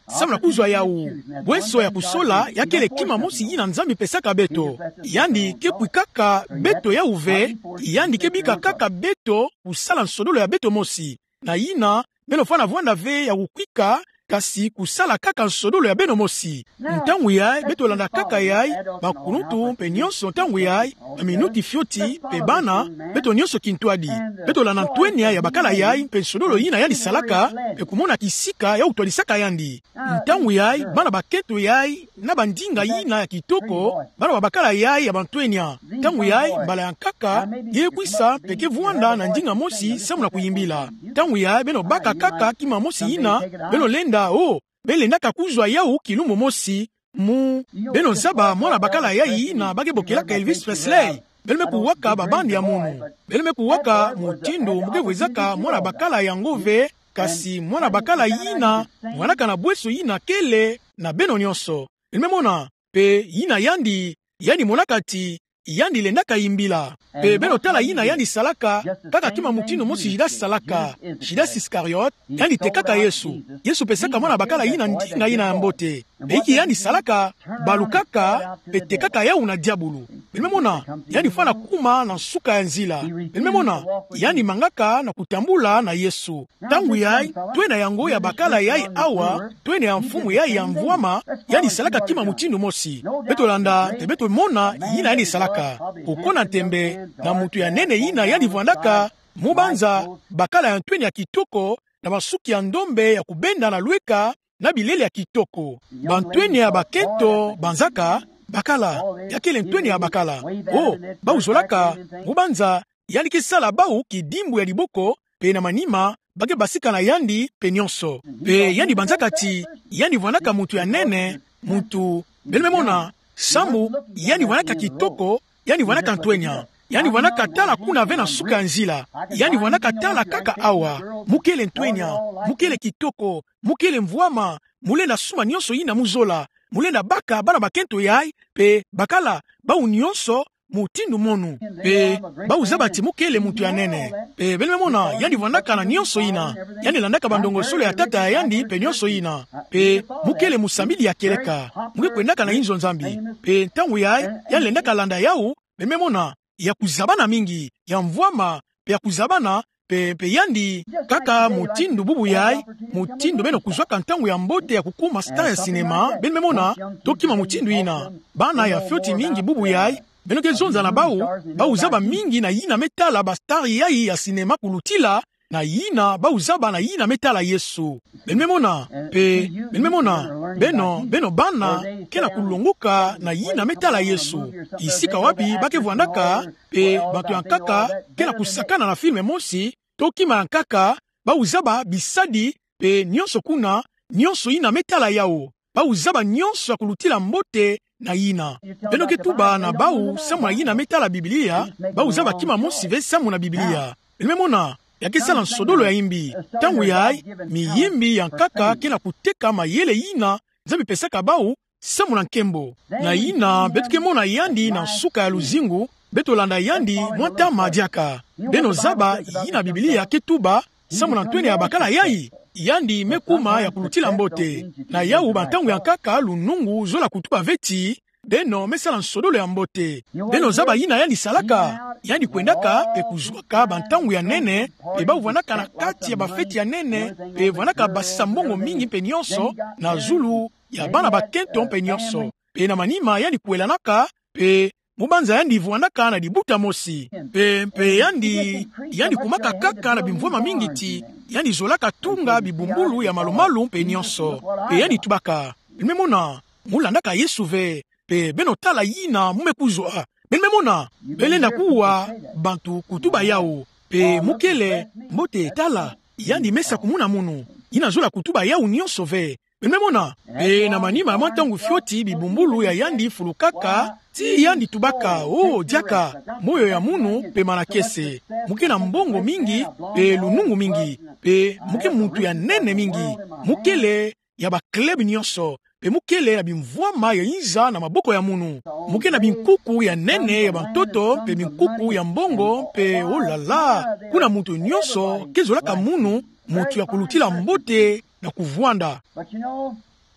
samuna kuzwa yau bweso ya kusola yakele kima mosi yina nzambi pesaka beto yandi kepwi kaka beto ya uve yandi kebika kaka beto kusala nsodolo ya beto mosi na yina beno fana vwanda ve ya kukwika kasi kusala kaka nsodolo ya beno mosi ntangu yai beto landa kaka yai bakunutu pe nyonso ntangu yai minuti fioti pe bana beto nyonso kintuadi beto landa ntwenya ya bakala yai pe nsodolo yina yali salaka pe kumona kisika ya utwalisaka yandi ntangu yai bana baketo yai na bandinga yina ya kitoko bana babakala yai ya bantwenya ntangu yai mbala ya kaka ye kwisa peke vuanda na ndinga mosi samu na kuyimbila ntangu yai beno baka kaka kima mosi yina beno lenda o belenda kakuzwa yau kilumu mosi mu beno zaba mwana bakala yai na bage bokelaka Elvis Presley belme kuwaka babandi ya munu belme kuwaka mutindo mugewezaka mwana bakala ya ngove kasi mwana bakala yina mwanaka na bweso yina kele na beno nyonso belme mona pe yina yandi yani monakati yandi lendaka yimbila pe beno tala yina yandi salaka kaka kima mutindo mosi Judas salaka Judas Iscariot yandi tekaka Yesu Yesu pesaka mwana bakala yina ndinga yina ya mbote beiki yandi salaka balukaka pe tekaka yau na diabulu belimemona yandi fana kuma na suka ya nzila belimemona yandi mangaka na kutambula na Yesu tangu yai twena yango ya bakala yai awa twena ya mfumu yai ya mvuama yandi salaka kima mutindo mosi beto landa te beto mona yina yandi salaka ukona tembe na mutu ya nene yina yandi vwandaka mubanza bakala ya ntweni ya kitoko na basuki ya ndombe ya kubenda na lweka na bilele ya kitoko bantweni ya bakento banzaka bakala yakele ntweni ya bakala o bauzolaka mubanza yandi kisala bau kidimbu ya liboko pe na manima bage basika na yandi pe nyonso pe yandi banzaka ti yandi vwanaka mutu ya nene mutu belimemona sambu yandi vwanaka kitoko yandi vwanaka ntwenya yani vwanaka tala kuna vena suka ya nzila yani vwanaka tala kaka awa mukele ntwenya mukele kitoko mukele mvuama mulenda suma nyonso yina muzola mulenda baka bana bakento yai pe bakala bau nyonso mutindu monu pe bau zabati mukele mutu ya nene pe belimemona yandi vwanaka na nyonso yina yani landaka bandongo solo ya tata ya yandi pe nyonso yina pe mukele musambili ya keleka mukekwendaka na inzo nzambi pe ntangu yai yani lendaka landa yau belimemona ya kuzabana mingi ya mvuama pe ya kuzabana pe pe yandi kaka mutindu bubu yai mutindu beno kuzwaka ntangu ya mbote ya kukuma star ya sinema ben memona tokima mutindu ina bana ya fioti mingi bubu yai beno kezonza na bau bau zaba mingi na yina metala ba star yai ya sinema kulutila na yina bau zaba na yina metala Yesu ben memona pe ben memona beno beno bana kena kulunguka na yina metala Yesu isika wapi bake vwandaka pe batu yankaka kena kusakana na filme mosi tokima yankaka bau zaba bisadi pe nyonso kuna nyonso yina metala yao bau zaba nyonso ya kulutila mbote na yina beno ketuba na bau samu na yina metala Biblia bau zaba kima mosi ve samu na Biblia elimemona yakisala nsodolo ya imbi tangu yai miyimbi yankaka kena kuteka mayele yina nzambi pesaka bau samu na nkembo na yina betuke mona yandi na suka ya luzingu beto landa yandi mwanta madiaka beno zaba yina Biblia ketuba samu na ntwene ya bakala yai yandi mekuma ya kulutila mbote na yau bantangu yankaka lunungu zola kutuba veti beno mesala nsodolo ya mbote beno zaba yina yandi salaka yandi kwendaka pe kuzwaka bantangu ya nene pe bavwanaka na kati ya bafeti ya nene pe vwanaka basambongo mingi pe nyonso na zulu ya bana bakento pe nyonso pe na manima yandi kuelanaka pe mubanza yandi vwanaka na dibuta mosi pe pe yandi yandi kumaka kaka na bimvwama mingi ti yandi zolaka tunga bibumbulu ya malumalu pe nyonso pe yandi tubaka memona mulandaka Yesu ve pe beno tala yina mumekuzwa belimemona belenda kuwa bantu kutuba yao pe mukele mbote tala yandi mesa kumuna munu yina zola kutuba yao nyonso ve belimemona pe na manima mwantangu fioti bibumbulu ya yandi fulukaka ti yandi tubaka o oh, diaka moyo ya munu pe manakese muke na mbongo mingi pe lunungu mingi pe muke mutu ya nene mingi mukele ya baklebi nyonso pe mukele ya bimvwama ya inza na maboko ya munu muke na binkuku ya nene ya bantoto pe binkuku ya mbongo pe olala kuna mutu nyonso kezolaka munu mutu ya kulutila mbote na kuvwanda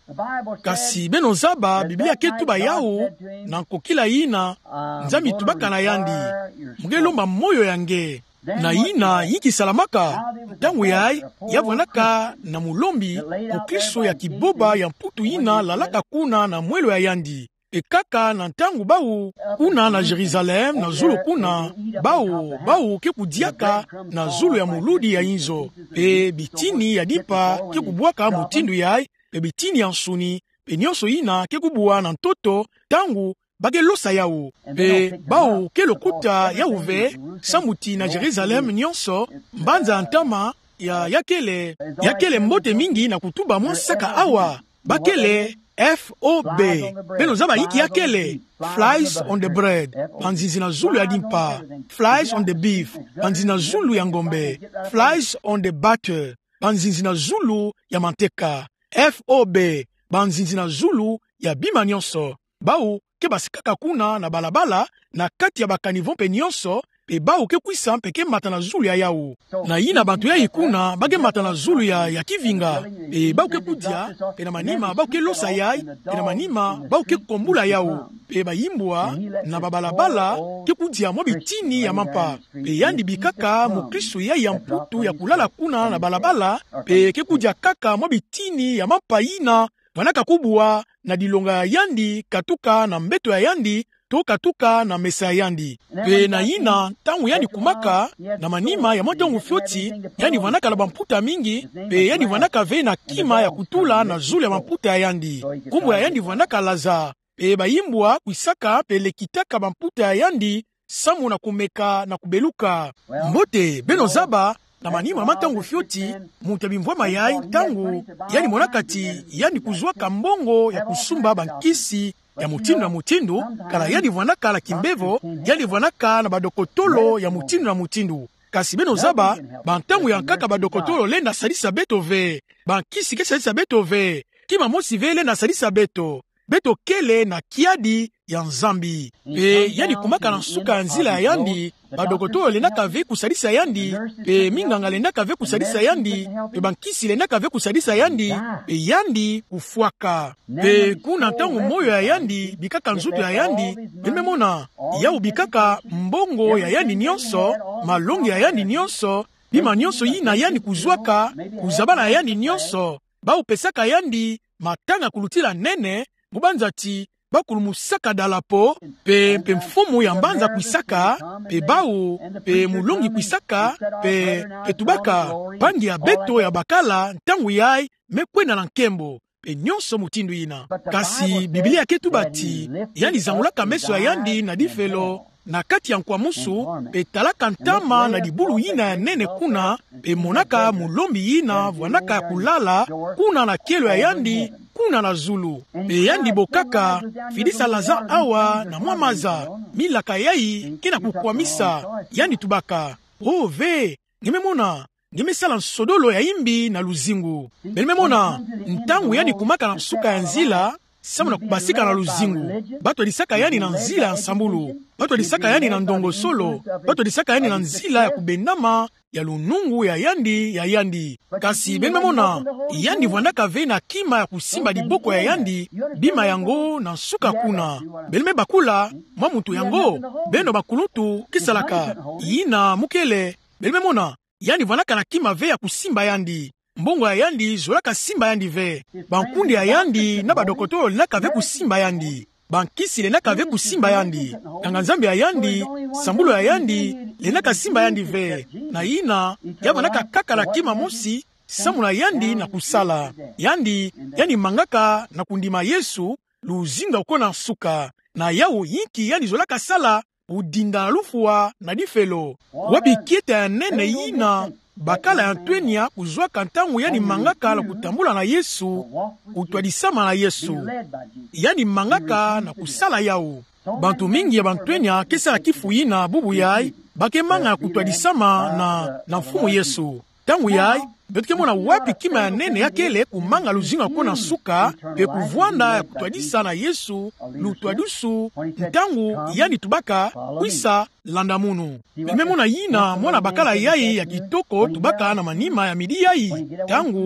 kasi beno zaba biblia ketu bayao na nkokila yina nzambi tubaka na yandi mugelomba moyo yange na yina yiki salamaka tangu yai yavwanaka na mulombi mukristo ya kiboba ya mputu yina lalaka kuna na mwelo ya yandi ekaka na ntangu bau kuna na Jerusalem na zulu kuna bau bau kekudiaka na zulu ya muludi ya inzo pe bitini ya dipa kekubwaka mutindu yai pe bitini ya nsuni pe nyonso yina kekubuwa na ntoto tangu bagelosa yao pe bau kelokuta ya uve samuti na Jerusalem nyonso mbanza ntama ya yakele yakele mbote mingi na kutuba monsaka awa bakele F O B beno zaba yiki yakele flies on the bread panzinzi na zulu ya dimpa flies on the beef panzinzi na zulu ya ngombe flies on the butter panzinzi na zulu ya manteka F O B banzinzi na zulu ya bima nyonso bau ke basikaka kuna na balabala na kati ya bakanivon pe nyonso pe bau ke kwisa mpeke mata na zulu ya yao na yina bantu ya ikuna bage mata na zulu ya, ya kivinga pe bau ke kudia pe na manima bau ke losa yai pe na manima bau ke kombula yao pe bayimbwa na babalabala ke kudia mo bitini ya mampa pe yandi bikaka mukristo ya ya mputu ya kulala kuna na balabala pe ke kudia kaka mo bitini ya mampa yina wanaka kubwa na dilonga ya yandi katuka na mbeto ya yandi to katuka na mesa ya yandi pe na yina tangu yandi kumaka na manima ya motongu fyoti yandi wanaka na bamputa mingi pe yandi wanaka ve na kima ya kutula na zulu ya mamputa ya yandi kumbu ya yandi wanaka laza pe bayimbwa kuisaka pe lekitaka bamputa ya yandi samu na kumeka na kubeluka mbote beno zaba na manima matangu fyoti mutabimvwa mayai tangu yani monakati yani kuzwaka mbongo ya kusumba bankisi ya mutindu na mutindu kala yani vwanaka la kimbevo yani vwanaka na badokotolo ya mutindu na mutindu kasi beno zaba bantangu ya nkaka badokotolo lenda salisa beto ve bankisi ke salisa beto ve kima mosi ve lenda salisa beto beto kele na kiadi ya nzambi pe yani kumaka na nsuka ya nzila ya yandi badokotolo lendaka ve kusalisa yandi pe minganga lendaka ve kusalisa yandi pe bankisi lendaka ve kusalisa yandi pe yandi kufwaka pe kuna ntangu moyo ya yandi bikaka nzuto ya yandi bememona yau bikaka mbongo ya yandi nyonso malongi ya yandi nyonso bima nyonso yina yandi kuzwaka kuzabana ya yandi nyonso baupesaka yandi matanga kulutila nene mubanza ti bakulumusaka dalapo pe pe mfumu ya mbanza kuisaka pe bau pe mulongi kuisaka pe pe tubaka pangi ya beto ya bakala ntangu yai mekwena na nkembo pe nyonso mutindu ina kasi biblia ketu bati yani zangulaka meso ya yandi na difelo na kati ya nkwamusu pe talaka ntama na dibulu yina ya nene kuna pe monaka mulombi yina vwanaka ya kulala kuna na kelo ya yandi kuna na zulu pe yandi bokaka fidisa laza awa na mwamaza milaka yai kina kukwamisa yandi tubaka oh ve ngimemona ngimesala nsodolo ya imbi na luzingu belimemona ntangu yani kumaka na suka ya nzila samu na kubasika na luzingu bato lisaka yani na nzila ya nsambulu bato lisaka yani na ndongo solo bato lisaka yani na nzila ya kubendama ya lunungu ya yandi ya yandi kasi belimemona yandi vwandaka ve na kima ya kusimba liboko ya yandi bima yango na suka kuna belime bakula mwa mutu yango beno bakulutu kisalaka yina mukele belimemona yani vwanaka na kima ve ya kusimba yandi mbongo ya yandi zolaka simba yandi ve bankundi ya yandi na badokotolo linaka ve kusimba yandi bankisi lenaka ve kusimba yandi nanga nzambi ya yandi sambulo ya yandi lenaka simba yandi ve na yina yavwanaka kaka na kima mosi samu na yandi na kusala yandi yani mangaka na kundima Yesu luzinga uko na suka na yao yiki yani zolaka sala udinda na lufuwa na difelo wabikieta ya nene yina bakala ya ntwenya kuzwaka ntangu yani mangaka la kutambula na Yesu kutwadisama na Yesu yani mangaka na kusala yao bantu mingi ya bantwenya kesa la kifu yina bubu yai bakemanga kutwadisama na na mfumu Yesu tangu yai betuke mona wapi kima ya nene yakele kumanga luzinga kona suka pe kuvwanda ya kutwadisa na Yesu lutwadusu ntangu yani tubaka kwisa landamunu memona yina mwana bakala yai ya kitoko tubaka na manima ya midi yai tangu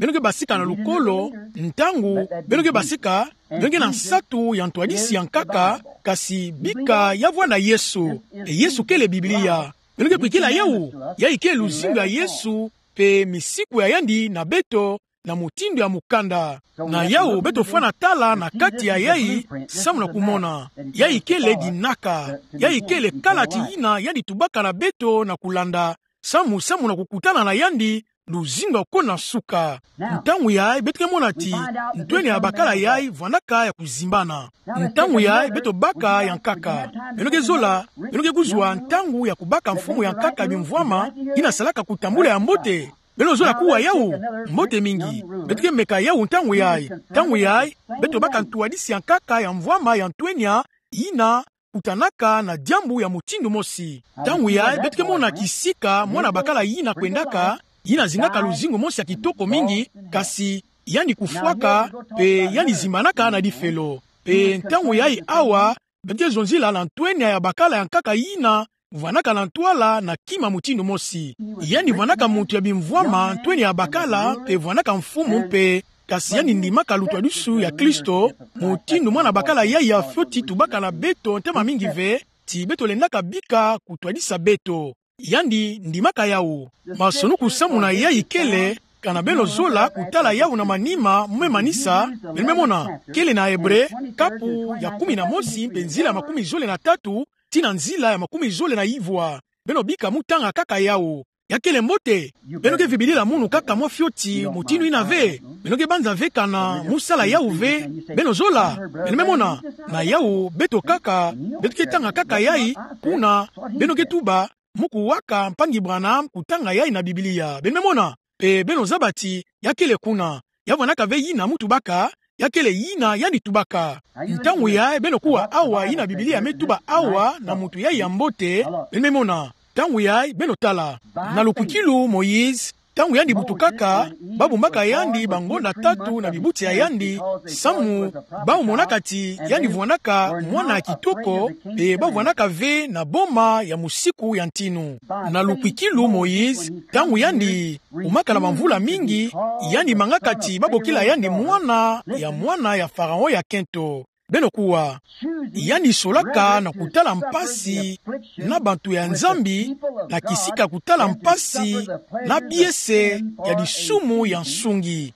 benoke basika na lukolo ntangu benoke basika benoke na nsatu ya ntwadisi ya nkaka kasi bika yavwa na Yesu e Yesu kele Biblia benoke kwikila yau ya ike luzingo ya Yesu pe misiku ya yandi na beto na mutindo ya mukanda na yau beto fwana tala na kati ya yai samu na kumona yai kele dinaka yai kele kalati ina yandi tubaka na beto na kulanda samu samu na kukutana na yandi luzinga kona suka ntangu yai beto kemona ti ntweni ya bakala yai vanaka ya kuzimbana ntangu yai beto baka ya nkaka benoke zola benoke kuzwa ntangu ya kubaka mfumu ya nkaka bimvwama ina salaka kutambula ya mbote beno zola kuwa yau mbote mingi betuke meka yau ntangu yai ntangu yai beto baka ntuadisi ya nkaka ya mvwama ya ntwenya ina kutanaka na jambu ya mutindu mosi ntangu yai betuke mona kisika mwana bakala ina kwendaka ina zingaka luzingo mosi ya kitoko mingi kasi yani kufuaka pe yani zimanaka na difelo pe ntangu yai awa betuke zonzila na ntwenya ya bakala ya nkaka ina vanaka na ntwala na kima mutindo mosi yani vanaka mutu ya bimvwama ntweni ya bakala pe vanaka mfumu mpe kasi yani ndimaka lutwa dusu ya Kristo mutindo mwana bakala ya ya foti tubaka na beto ntema mingi ve ti beto lendaka bika kutwadisa beto yandi ndimaka yau masonu kusamu na ya ikele kana beno zola kutala yau na manima mwe manisa belimemona kele na Hebre kapu ya kumi na mosi penzila ya makumi zole na tatu tina nzila ya makumi zole na ivwa beno bika mutanga kaka yao yakele mbote beno ke vibilila munu kaka mwa fioti mutinu ina ve beno ke banza ve kana musala yao ve beno zola beno memona na yao beto kaka beto ke tanga kaka yai kuna beno ke tuba muku waka mpangi Branham kutanga yai na Biblia beno memona pe beno zabati yakele kuna yavonaka ve yina mutu baka yakele yina yani tubaka ntangu ya beno kuwa awa ina Biblia metuba awa na mutu ya yambote memona tangu ya beno tala na lukukilu Moïse tangu yandi butukaka babu mbaka yandi bangonda tatu na bibuti ya yandi samu babu monakati yandi vwanaka mwana kitoko pe babu vwanaka ve na boma ya musiku ya ntinu na lukukilu Moïse tangu yandi umaka na mamvula mingi yandi mangakati babu kila yandi mwana ya mwana ya farao ya kento beno kuwa yandi solaka na kutala mpasi na bantu ya nzambi na kisika kutala mpasi na biese ya disumu ya nsungi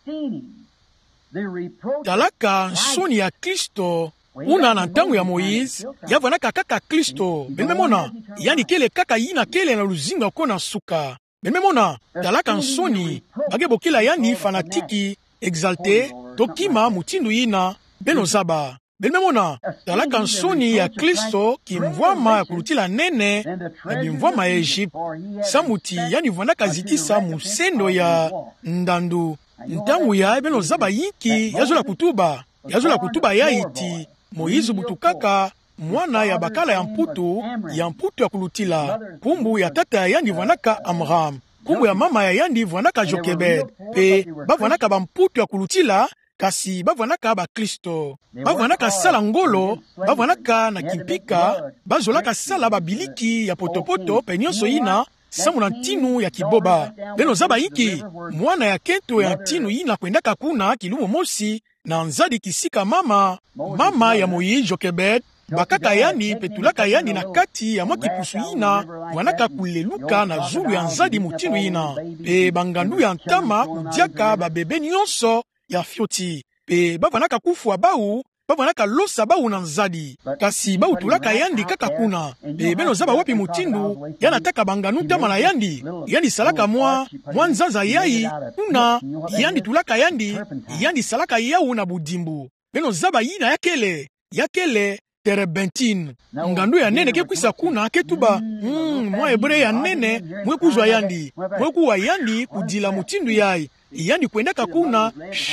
talaka nsoni ya Kristo una na ntangu ya Moïse yavanaka kaka Kristo benemona yandi kele kaka yina kele na luzinga kona suka benemona talaka nsoni bagebokila yandi fanatiki exalte tokima mutindu yina beno zaba benemona talaka nsoni ya Kristo kimvwama ya kulutila nene na bimvwama ya Egypte samuti yani vwanaka zitisa musendo ya ndandu ntangu ya beno zaba yiki yazola kutuba yazola kutuba ya iti Moïse butukaka mwana ya bakala ya mputu ya mputu ya kulutila kumbu ya tata ya yandi vwanaka Amram kumbu ya mama ya yandi vwanaka Jokebed pe bavwanaka bamputu ya kulutila kasi bavwanaka ba Kristo bavwanaka sala ngolo bavwanaka na kimpika bazolaka sala babiliki ya potopoto pe nyonso yina samu na ntinu ya kiboba beno zaba yiki mwana ya kento ya ntinu yina kwendaka kuna kilumo mosi na nzadi kisika mama mama ya Moïse Jokebed bakaka yani petulaka yani na kati ya mwa kipusu yina wanaka kuleluka na zulu ya nzadi mutinu yina pe bangandu ya ntama kudiaka babebe nyonso ya fioti pe bavanaka kufu bau bavanaka losa bau na nzadi kasi bau tulaka yandi kaka kuna pe beno zaba wapi mutindu yana taka banganu tama na yandi yandi salaka mwa mwa nzanza yai kuna yandi tulaka yandi yandi salaka yau na budimbu beno zaba yina yakele yakele terebentine ngandu ya nene ke kwisa kuna ketuba mm, mwa Hebre ya nene mwe kuzwa yandi mwe kuwa yandi kudila mutindu yai yandi kwendaka kuna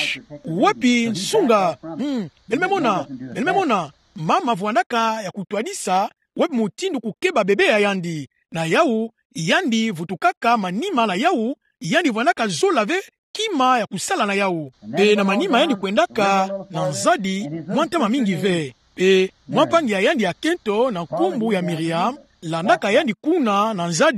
wapi nsunga mm. Belimemona belimemona mama vwanaka ya kutwadisa wapi mutindu kukeba bebe ya yandi na yau yandi vutukaka manima na yau yandi vwanaka zolave kima ya kusala na yau pe na manima yandi kwendaka na nzadi mwantama mingi ve pe mwapangi ya yandi ya kento na kumbu ya Miriam landaka yandi kuna na nzadi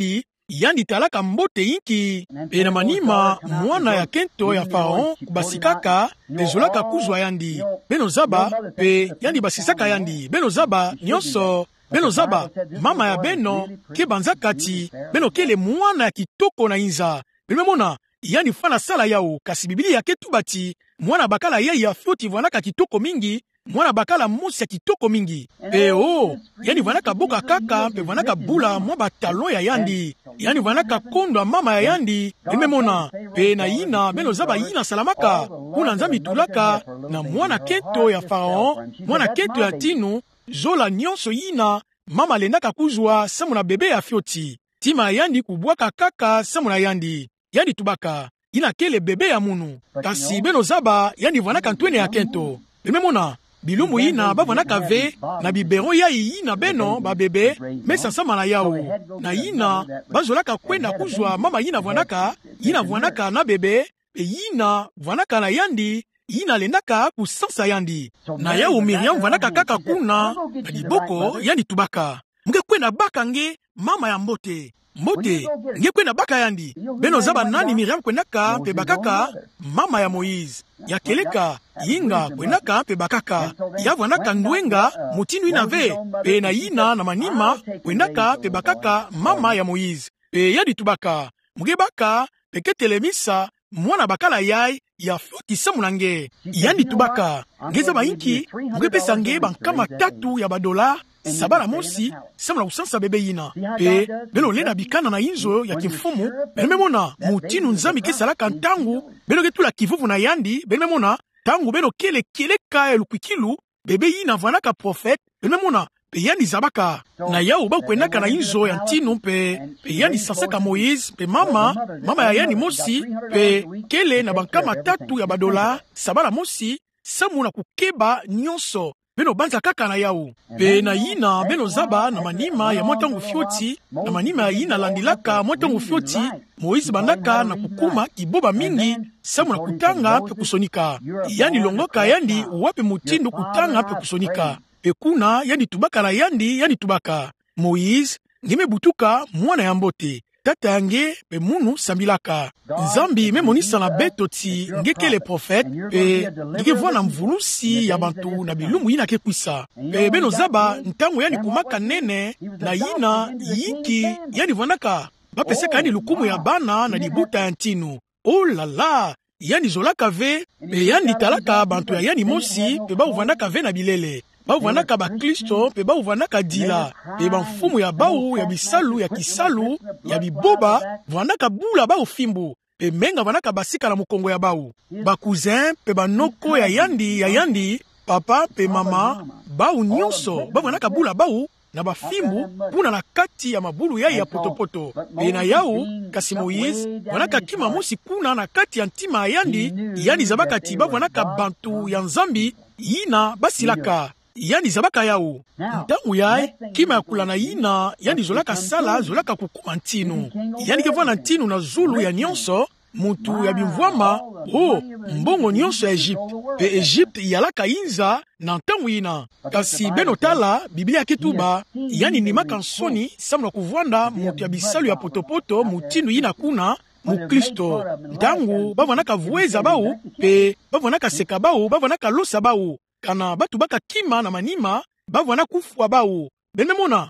yandi talaka mbote inki pe na manima mwana ya kento ya Faraon kubasikaka ezolaka kuzwa yandi beno zaba pe yandi basisaka yandi beno zaba nyonso beno zaba mama ya beno ke banzakati beno kele mwana ya kitoko na inza bimemona yandi fana sala yao kasi bibili ya ketubati mwana bakala ye ya fioti vanaka kitoko mingi mwana bakala musi ya kitoko mingi pe o yani vanaka boka kaka pe vanaka bula mwa batalo ya yandi yani vanaka kondwa mama ya yandi bimemona pe na yina beno zaba yina salamaka kuna nzambi tulaka na mwana kento ya Faraon mwana kento ya tinu zola nyonso yina mama lendaka kuzwa samu na bebe ya fioti tima yandi kubwaka kaka samu na yandi yandi tubaka ina kele bebe ya munu kasi beno zaba yandi vanaka ntwene ya kento bimemona bilumu yina bavanaka ve na bibero ya yina beno ba bebe mesa sama na yao na yina bazolaka kwenda kuzwa mama yina vanaka yina vanaka na bebe pe yina vanaka na yandi yina lendaka kusansa yandi na yao Miriam vanaka kaka kuna na liboko yandi tubaka mge kwenda baka nge mama ya mbote mbote nge kwenda baka yandi beno zaba nani Miriam kwendaka pe bakaka mama ya Moïse ya keleka yinga kwendaka pe bakaka ya vanaka ndwenga mutinu inave pe na yina na manima kwendaka pe bakaka mama ya Moïse pe yadi tubaka mge baka pe ketelemisa mwana bakala yai ya fioti samu nange yandi tubaka ngeza bainki mge pesa nge bankama tatu ya badola sabala mosi samu na kusansa bebe yina pe beno lena bikana na inzo ya kimfumu benememona mutinu nzambi kesalaka ntangu beno ketula kivuvu na yandi benememona tangu beno kele keleka elukwikilu bebe yina vanaka profete benememona pe yandi zabaka na yao ba kwendaka na inzo ya ntinu pe pe yandi sansaka Moïse pe mama mama ya yandi mosi pe kele na bankama tatu ya badola sabala mosi samu na kukeba nyonso beno banza kaka na yao pe na yina beno zaba na manima ya motangu fioti na manima ya yina landilaka motangu fioti Moïse bandaka na kukuma kiboba mingi samu na kutanga pe kusonika yandi longoka yandi wape mutindu kutanga pe kusonika pe kuna yandi tubaka na yandi yandi tubaka Moïse ngime butuka mwana ya mbote tata yange pe munu sambilaka nzambi memonisa na beto ti ngekele profete pe ngeke na mvulusi ya bantu na bilumu yina kekwisa pe beno zaba ntango yani kumaka nene na yina yiki yani vanaka bapeseka yani lukumu ya bana na libuta ya ntinu oh la la yani zolaka ve pe yani talaka bantu ya yani mosi pe ba uvandaka ve na bilele ba uvandaka ba Kristo pe ba uvandaka dila pe ba mfumu ya bau ya bisalu ya kisalu ya biboba vandaka bula ba ufimbu pe menga vanaka basika na mukongo ya bau ba cousin pe ba noko ya yandi ya yandi papa pe mama bau nyonso ba vanaka bula bau na bafimbu puna na kati ya mabulu ya ya potopoto pe na yao kasi Moïse vanaka kima mosi kuna na kati ya ntima ya yandi yandi zabakati ba vanaka bantu ya nzambi yina basilaka yandi zabaka yao ntangu yae kima ya kula na yina yandi zolaka sala zolaka kukuma ntinu yandi kevana ntinu na zulu ya nyonso mutu ya bimvwama oh mbongo nyonso ya Egypte pe Egypte yalaka inza na ntangu yina kasi beno tala Biblia kituba yani nimaka nsoni samu na kuvwanda mutu ya bisalu ya potopoto mutinu yina kuna mu Kristo ntangu bavanaka vueza bau pe bavanaka seka bau bavanaka losa bau kana batu baka kima na manima bavana kufwa bau benemona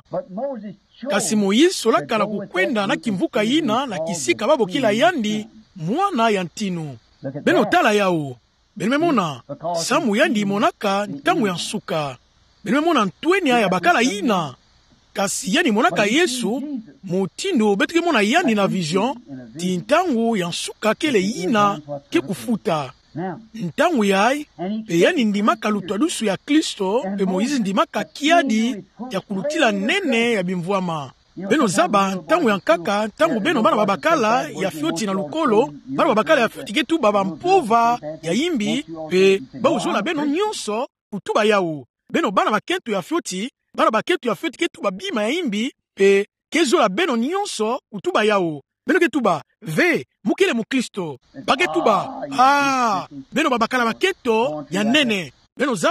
kasi Moïse solaka na kukwenda na kimvuka yina na kisika babo kila yandi mwana ya ntinu beno tala yao benemona samu yandi monaka ntangu ya nsuka benemona ntweni ya bakala yina kasi yani monaka Yesu mutindo betike mona yandi na vision ti ntangu ya nsuka kele yina ke kufuta ntangu yai pe yani ndimaka lutwadusu ya Kristo pe Moïse ndimaka kiadi ya kulutila nene ya bimvwama beno zaba ntangu ya nkaka ntangu beno bana babakala ya fioti na lukolo bana babakala ya fioti ketu baba mpova ya yimbi pe bauzola beno nyonso kutuba yao beno bana bakentu ya fioti bana bakentu ya fioti ketu babima ya yimbi pe kezola beno nyonso kutuba yao beno ketuba ve mukile mu Kristo baketuba ah beno babakala baketo ya nene beno zaba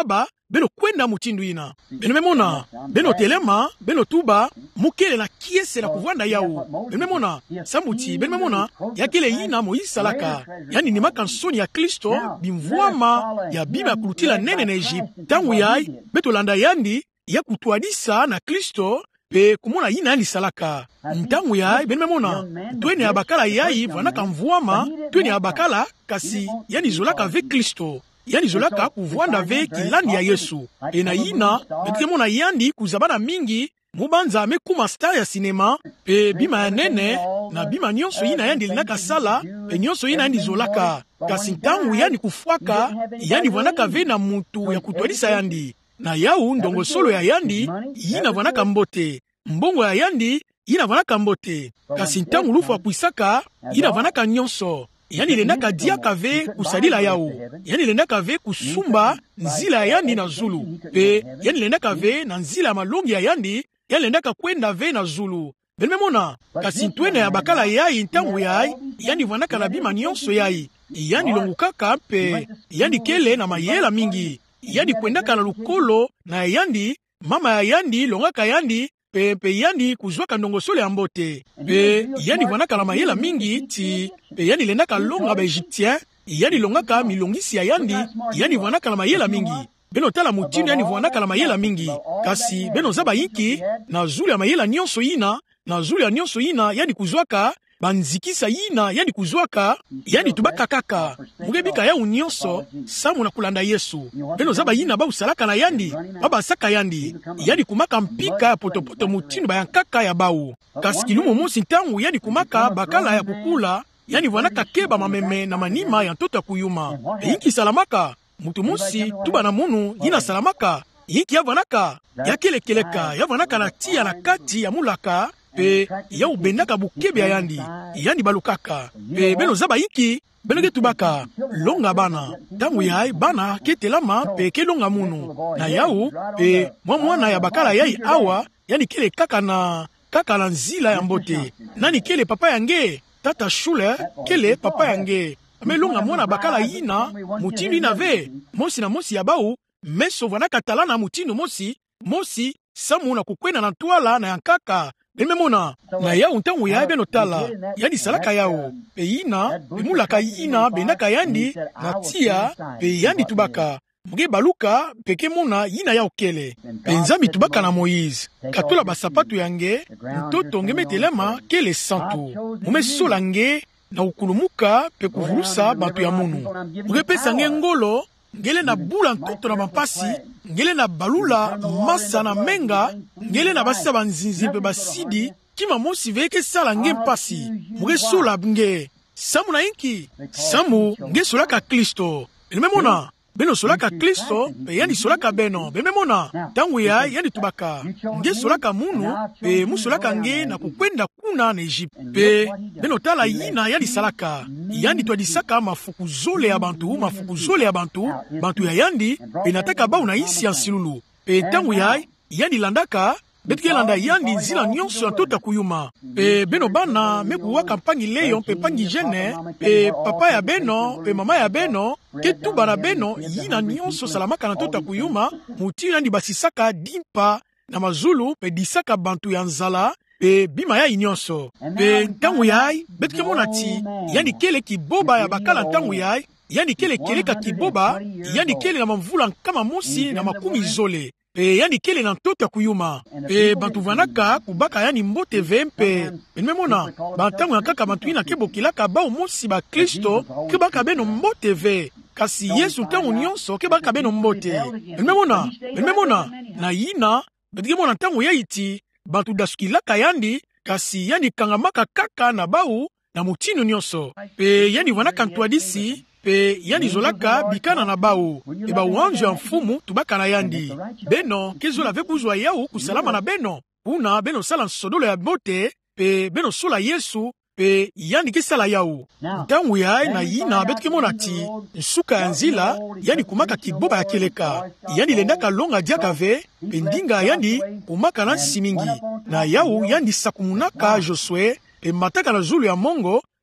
beno kwenda mutindu ina. Beno memona, beno telema, beno tuba, mukele na kiese la kuvwanda yao. Beno memona, samuti, beno memona, ya kele ina mo isalaka. Yani ni makansoni ya Kristo, bimvwama, ya bima kulutila nene na Egypte. Tangu yai, beto landa yandi, ya kutuadisa na Kristo, pe kumona ina yandi salaka. Ntangu yai, beno memona, tuene abakala yai, vanaka mvwama, tuene abakala, kasi, yani zolaka ve Kristo. Yani zolaka kuvwanda ve kilani ya Yesu. E na ina, betike mona yandi kuzabana mingi, mubanza mekuma star ya sinema, pe bima ya nene, na bima nyonso ina yandi linaka sala, pe nyonso ina yandi zolaka. Kasi ntangu yandi kufuaka, yandi vwanaka ve na mutu ya kutuadisa yandi. Na yau ndongo solo ya yandi, yina vwanaka mbote. Mbongo ya yandi, yina vwanaka mbote. Kasi ntangu lufu wa kuisaka, yina vwanaka nyonso. Yani lendaka diaka ve kusadila yao. Yani lendaka ve kusumba nzila ya yandi na zulu. Pe yani lendaka ve na nzila ya malongi ya yandi, yani lendaka kwenda ve na zulu. Benme mona, kasi ntwene ya bakala yai ntangu yai, yani vwanaka na bima nyonso yai. Yani longukaka pe, yani kele na mayela mingi. Yani kwendaka na lukolo na yandi, mama ya yandi, longaka yandi, pe pe yandi kuzwaka ndongo sole ya mbote. Pe yani vwanaka na mayela mingi ti, pe yani lendaka longa ba Egyptien, yani longaka milongisi ya yandi, yani vwanaka na mayela mingi. Beno tala mutinu yani vwanaka na mayela mingi. Kasi beno zaba yiki, na zuli ya mayela nyonso ina, na zuli ya nyonso ina, yani kuzwaka, banzikisa ina, yani kuzwaka, yani tubaka kaka. Mugebika ya unyonso, samu na kulanda Yesu. Beno zaba ina ba usalaka na yandi, baba saka yandi, yani kumaka mpika potopoto mutinu bayankaka ya bau. Kasi kilumo monsi ntangu, yani kumaka bakala ya kukula, yani vwanaka keba mameme na manima ya ntoto ya kuyuma. E inki salamaka, mutu monsi, tuba na munu, yina salamaka, inki ya vwanaka, ya kelekeleka, ya vwanaka na tia na kati ya mulaka, pe ya ubendaka bukebe ya yandi, yandi balukaka. Pe beno zaba iki, beno ke tubaka, longa bana, tangu yai bana ketelama pe ke longa munu. Na yau, pe mwa mwana ya bakala yai awa, yani kele kaka na, kaka na nzila ya mbote. Nani kele papa yange, tata shule, kele papa yange. Ame longa mwana bakala yina, mutinu ina ve, mosi na mosi ya bau, meso vwanaka talana mutinu mosi, mosi, samu na kukwena na tuala na yankaka. Beme mona, na yau ntangu ya beno tala, yani salaka yao, pe yina, pe mulaka yina, benaka yandi, na tia, pe yandi tubaka. Muge baluka, peke mona, yina yao kele. Pe nzambi tubaka na Moïse. Katola basapatu yange, mtoto nge metelema, kele santu. Mume sola nge, na ukulumuka, pe kuvurusa, batu ya munu. Muge pesa nge ngolo, ngele na bula ntoto na bampasi, ngele na balula, masa na menga, ngele na basa banzinzi pe basidi, kima mosi veke sala nge mpasi, muge sola nge, samu na inki, samu nge solaka Kristo. Elime mona, beno solaka Kristo, pe yandi solaka beno, beme mona, tangu ya yandi tubaka, nge solaka munu, pe mu solaka nge na kukwenda kuna na Egypte. Pe beno tala yina yandi salaka, yandi tuadisaka mafuku zole ya bantu, mafuku zole ya bantu, bantu ya yandi, pe nataka ba una isi ya silulu. Pe tangu ya yandi landaka, betike landa yandi nzila nyonso ya tota kuyuma. Pe beno bana, meku waka mpangi leyo, pe pangi jene, pe papa ya beno, pe mama ya beno, ke tuba na beno, yina nyonso salamaka na tota kuyuma, muti yandi basisaka dimpa na mazulu, pe disaka bantu ya nzala, pe bima ya inyonso. Pe ntangu yai, betike monati, yandi kele kiboba ya bakala ntangu yai, yandi kele keleka kiboba, yandi kele na mamvula kama mosi na makumi zole. Pe yani kele na ntoto kuyuma. Pe bantu vanaka kubaka yani mbote vempe. Enme mona, bantangu ya kaka bantu ina kebo kilaka ba umosi ba Kristo, kebaka beno mbote ve. Kasi Yesu tangu nyonso kebaka beno mbote. Enme mona, enme mona, na yina, betike mona tangu ya iti, bantu dasukilaka yandi, kasi yani kangamaka kaka na bau, na mutinu nyonso. Pe yani vanaka ntuadisi, pe yani zolaka bikana na bao, e ba wanju ya mfumu tubaka na yandi. Beno, kezola ve buzwa yao kusalama na beno, una beno sala nsodolo ya bote, pe beno sola Yesu, pe yandi kesala yao. Ntangu ya na yina betike monati, nsuka ya nzila, yani kumaka kiboba ya keleka, yani lendaka longa diaka ve, pe ndinga yandi kumaka na simingi, na yao yandi sakumunaka Josue, pe mataka na zulu ya mongo,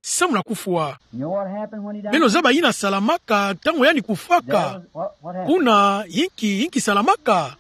samu na kufua.
You know what happened when he died?
Beno zaba yina salamaka tangu yani kufaka.
That was- what, what happened?
Kuna yinki yinki salamaka.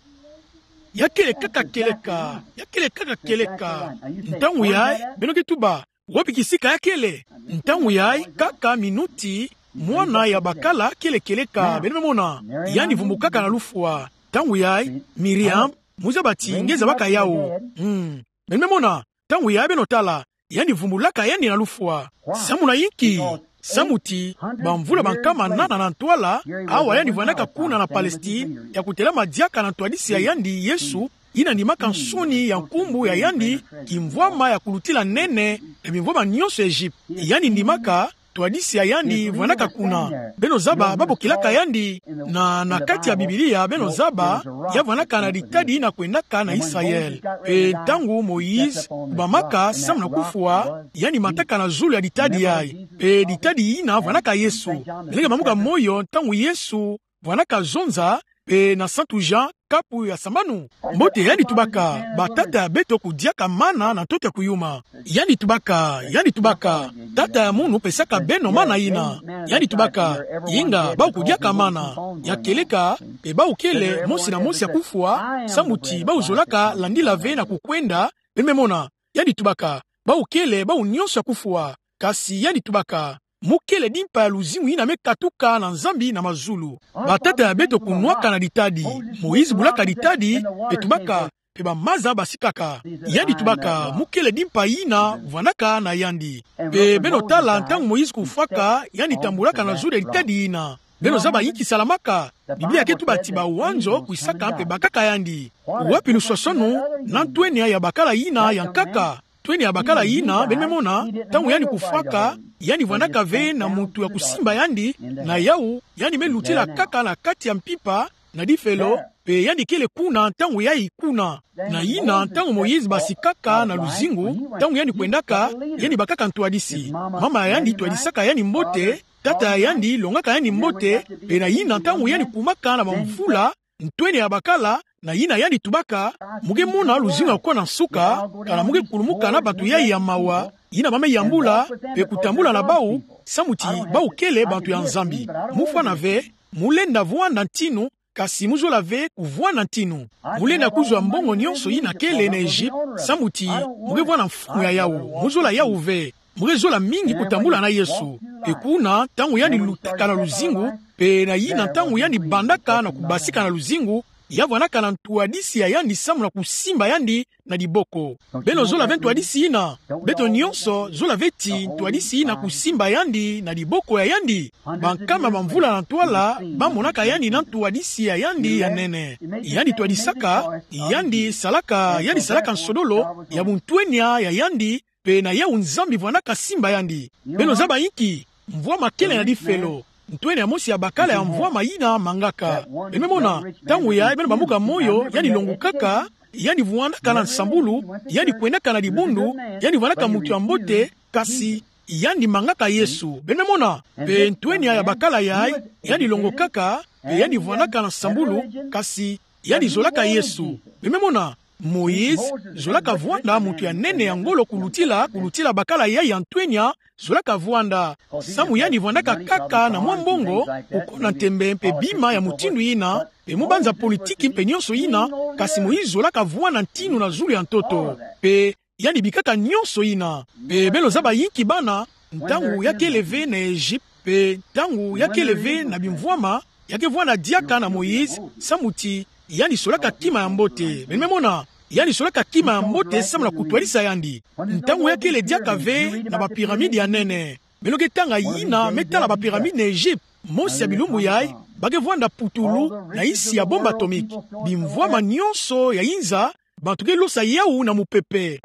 Yakele kaka keleka. Yakele kaka keleka. Ntangu yai beno kituba. Wapi kisika yakele. Ntangu yai kaka minuti mwana ya bakala kele keleka. Beno mona. Yani vumbukaka na lufua. Tangu yai Miriam muzabati ngeza baka yao. Mm. Beno mona. Tangu yai beno tala. Yani vumbulaka yani na lufua. Samu na yinki. Samuti bamvula bankama nana na ntwala awa yani vanaka kuna na Palestine ya kutela madiaka na ntwadisi ya yandi Yesu ina ni makansuni ya nkumbu ya yandi kimvwama ya kulutila nene ya mivwama nyonso Egypt yani ndimaka twadisi ya yandi vanaka kuna beno zaba babo kilaka yandi na na kati ya Biblia beno zaba ya vanaka na ditadi ina kwendaka na Israel e tangu Moïse bamaka samu na kufua yani mataka na zulu ya ditadi yai e ditadi ina vanaka Yesu lenge mamuka moyo tangu Yesu vanaka zonza e na Santu Jean kapu ya sambanu mbote yani tubaka batata ya beto kudiaka mana na tote kuyuma yani tubaka yani tubaka tata ya munu pesaka beno mana ina yani tubaka yinga bau kudiaka mana ya keleka pe bau kele mosi na mosi ya kufua samuti bau zolaka landila ve na kukwenda bememona yani tubaka bau kele bau nyonso ya kufua kasi yani tubaka mukele dimpa ya luzimu ina mekatuka na nzambi na mazulu batata ya beto kunwaka na ditadi Moïse bulaka ditadi etubaka pe bamaza basikaka yandi tubaka mukele dimpa ina vanaka na yandi pe beno tala ntangu Moïse kufaka yandi tambulaka na zulu ya ditadi ina beno zaba yiki salamaka Biblia ketu batiba wanzo kuisaka pe bakaka yandi wapi lusosonu na ntwenia ya bakala ina yankaka tweni ya bakala yina benemona tangu yani kufaka yani vanaka ve na mutu ya kusimba yandi na yau yani melutila kaka na kati ya mpipa na difelo pe yani kele kuna tangu yai kuna na yina tangu Moïse basikaka na luzingu tangu yani kwendaka yani bakaka ntwadisi mama yandi twadisaka yani mbote tata yandi longaka yani mbote pe na yina tangu yani kumaka na bamvula ntweni ya bakala na yina yani tubaka muge muna luzinga kwa na suka kana muge kulumuka na batu yai ya mawa yina bame yambula pe kutambula na bau samuti bau kele bantu ya nzambi mufwa na ve mulenda vuanda ntinu kasi muzola ve kuvuana ntinu mulenda kuzwa mbongo nyonso yina kele na Egypt samuti muge vuana mfumu ya yau muzola yau ve muge zola mingi kutambula na Yesu pe kuna tangu yani lutaka na luzingu pe na yina tangu yani bandaka na kubasika na luzingu yavanaka na ntuadisi ya yandi samu na kusimba yandi na diboko beno zola ve ntuadisi ina beto nyonso zola veti ntuadisi ina kusimba yandi na diboko ya yandi bankama bamvula na ntwala bamonaka yandi na ntuadisi ya yandi ya nene yandi tuadisaka yandi salaka yandi salaka nsodolo ya buntwenia ya yandi pe na yau nzambi vanaka simba yandi beno zaba yiki mvua makele na difelo ntweni ya mosi ya bakala ya mvua mayina mangaka bememona tangu ya beno bamuka moyo yani longukaka yani vuandaka na nsambulu yani kwendaka na dibundu yani vanaka mutu ya mbote kasi yani mangaka Yesu bememona pe ntweni ya bakala ya yani longukaka yani vuandaka na nsambulu kasi yani zolaka Yesu bememona Moïse zolaka vuanda mutu ya nene ya ngolo kulutila kulutila bakala ya ya ntwenya zolaka vuanda samu yani vuandaka kaka na mwambongo ukona tembe mpe bima ya mutindu ina pe mubanza politiki mpe nyonso ina kasi Moïse zolaka vuanda ntinu na zulu ya ntoto pe yani bikaka nyonso ina pe belo zaba yinki bana ntangu yakeleve na Egypt pe ntangu yakeleve na bimvwama yake vuanda diaka na Moïse samuti yani solaka kima ya mbote bememona yani solaka kima ya mbote samu na kutwalisa yandi ntangu yake le diaka ve na bapiramide ya nene beloke tanga yina metala bapiramide na Egypt mosi ya bilumbu yai bage vuanda putulu na isi ya bomba atomike bimvwama nyonso ya inza bantuke losa yau na mupepe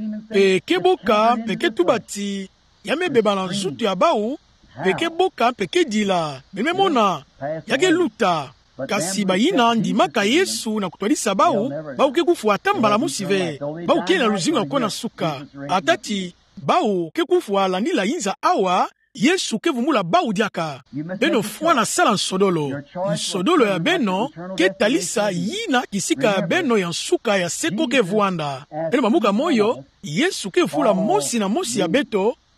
pe boka peke tubati ya mebeba na nzutu ya bau peke boka peke dila bememona yake luta kasi bayina ndimaka Yesu na kutwalisa bau bau ke kufuata mbala musive bau ke na luzinga kona suka atati bau ke kufuala ndila inza awa Yesu ke vumula bau diaka beno fwa na sala nsodolo nsodolo ya beno ke talisa yina kisika ya beno ya nsuka ya seko ke vuanda beno mamuka moyo Yesu ke vula mosi na mosi ya beto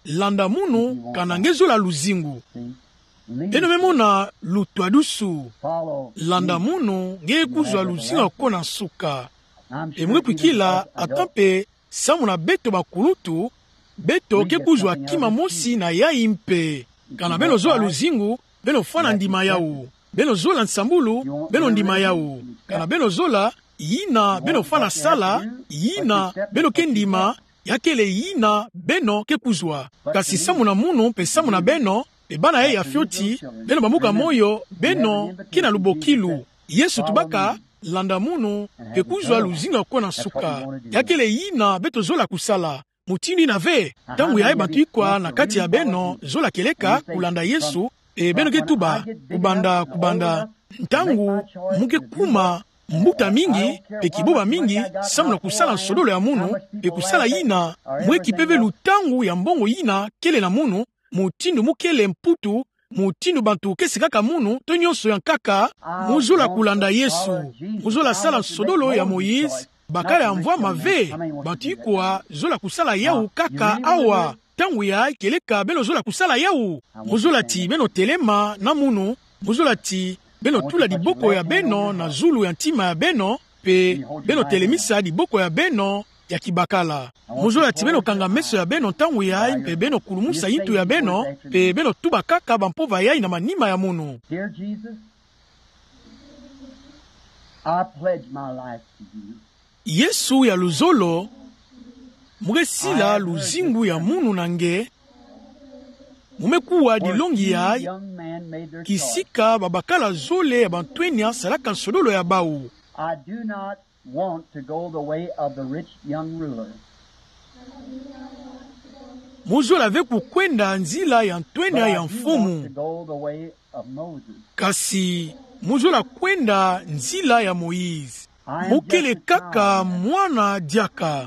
landa munu kana ngezola luzingu. Beno memona lutwa dusu landa munu nge kuzwa luzinga kona suka. E mwe pikila atampe samuna beto bakulutu beto ke kuzwa kima mosi na ya impe. Kana beno zola luzingu beno fana ndima yao. Beno zola nsambulu beno ndima yao. Kana beno zola yina beno fana sala yina beno kendima yakele yina beno ke kuzwa. Kasi samuna munu pe samuna beno pe bana ye ya fioti beno bamuka moyo beno kina lubokilu. Yesu tubaka landa munu pe kuzwa luzinga kona suka. Yakele yina beto zola kusala. Mutindi na ve tangu ya bantu ikwa na kati ya beno zola keleka kulanda Yesu e beno ketuba kubanda kubanda tangu muke kuma mbuta mingi pe kiboba mingi samuna kusala sodolo ya munu pe kusala yina mweki peve lutangu ya mbongo yina kele na munu mutindu mukele mputu mutindu bantu kesekaka munu to nyonso ya kaka muzola kulanda Yesu muzola sala sodolo ya Moïse bakala ya mvwa mave bantu ikwa zola kusala yau kaka awa tangu ya keleka beno zola kusala yau muzola ti beno telema na munu muzola ti beno tula di boko ya beno na zulu ya ntima ya beno pe beno telemisa di boko ya beno ya kibakala muzola ti beno kanga meso ya beno tangu ya pe beno kulumusa yitu ya beno pe beno tuba kaka bampova yai na manima ya munu.
Dear Jesus, I pledge my life to you.
Yesu ya luzolo mugesila luzingu ya munu nange mumekuwa dilongi ya kisika babakala zole ya bantwenya salaka sodolo ya bau.
I do not want to go the way of the rich young ruler.
Muzola ve kukwenda nzila ya ntwenya ya mfumu. Kasi muzola kwenda nzila ya Moïse. Mukele kaka mwana diaka.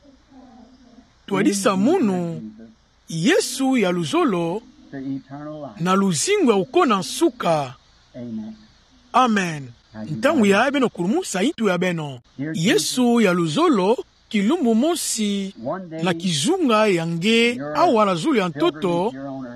Tuadisa munu Yesu ya luzolo na luzingu ya ukona suka. Amen. Ntangu ya ebeno kurumusa itu ya beno. Yesu ya luzolo kilumbu mosi na kizunga yange awa na zulu ya ntoto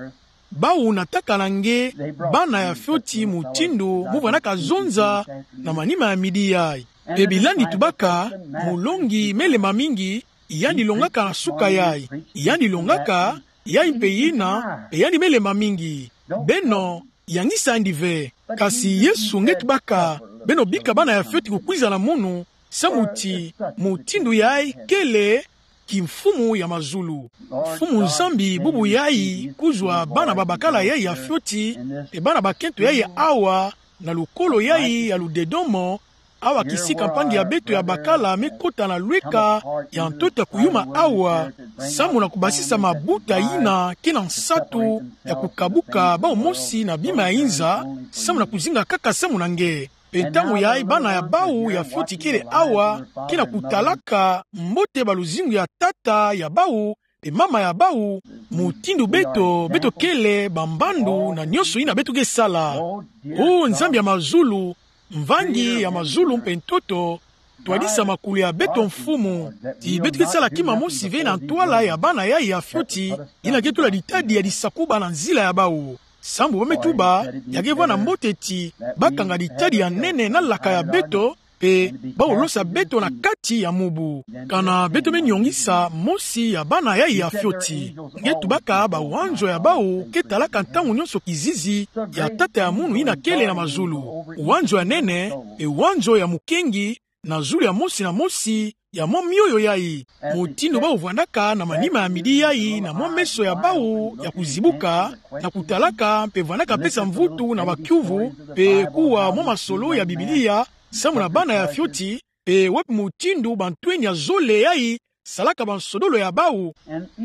bau nataka nange bana ya fioti mutindu muvanaka zonza na manima ya midi yai. Pe bilandi tubaka mulongi melema mingi yani longaka na suka yai yani longaka yai mpe yina yani melema mingi beno yangisa ndive. Kasi Yesu ngetubaka beno bika bana ya fioti kukwiza na munu samuti mutindu yai kele kimfumu ya mazulu fumu nzambi bubu yai kuzwa bana babakala yai ya fioti e bana bakento yai awa na lukolo yai ya ludedomo awa kisika mpangi ya beto ya bakala mekota na lweka ya ntota kuyuma awa samu na kubasisa mabuta ina kena nsatu ya kukabuka bao mosi na bima ya inza samu na kuzinga kaka samu na nge. Petangu ya bana ya bau ya fioti kele awa kina kutalaka mbote baluzingu ya tata ya bau e mama ya bau mutindu beto beto kele bambandu na nyoso ina beto gesala. O nzambi ya mazulu mvangi ya mazulu mpe ntoto tuadisa makulu ya beto mfumu ti beto kesala kima mosi ve na ntwala ya bana ya ya fioti ina ketula ditadi ya disakuba na nzila ya bau. Sambu bametuba yagewa na mbote ti bakanga ditadi ya nene na laka ya beto pe baolosa beto na kati ya mubu. Kana beto menyongisa mosi ya bana ya ya fioti. Ngetu baka ba wanjo ya bau ketalaka ntangu nyonso kizizi ya tata ya munu ina kele na mazulu. Wanjo ya nene e wanjo ya mukengi na zulu ya mosi na mosi ya mwa mioyo yai. Mutindo ba uvandaka na manima ya midi yai na mwa meso ya bau ya kuzibuka na kutalaka pe vandaka pesa mvutu na wakyuvu pe kuwa mwa masolo ya Biblia samu na bana ya fioti pe wepi mutindu bantwenya zole yai salaka bansodolo ya bau.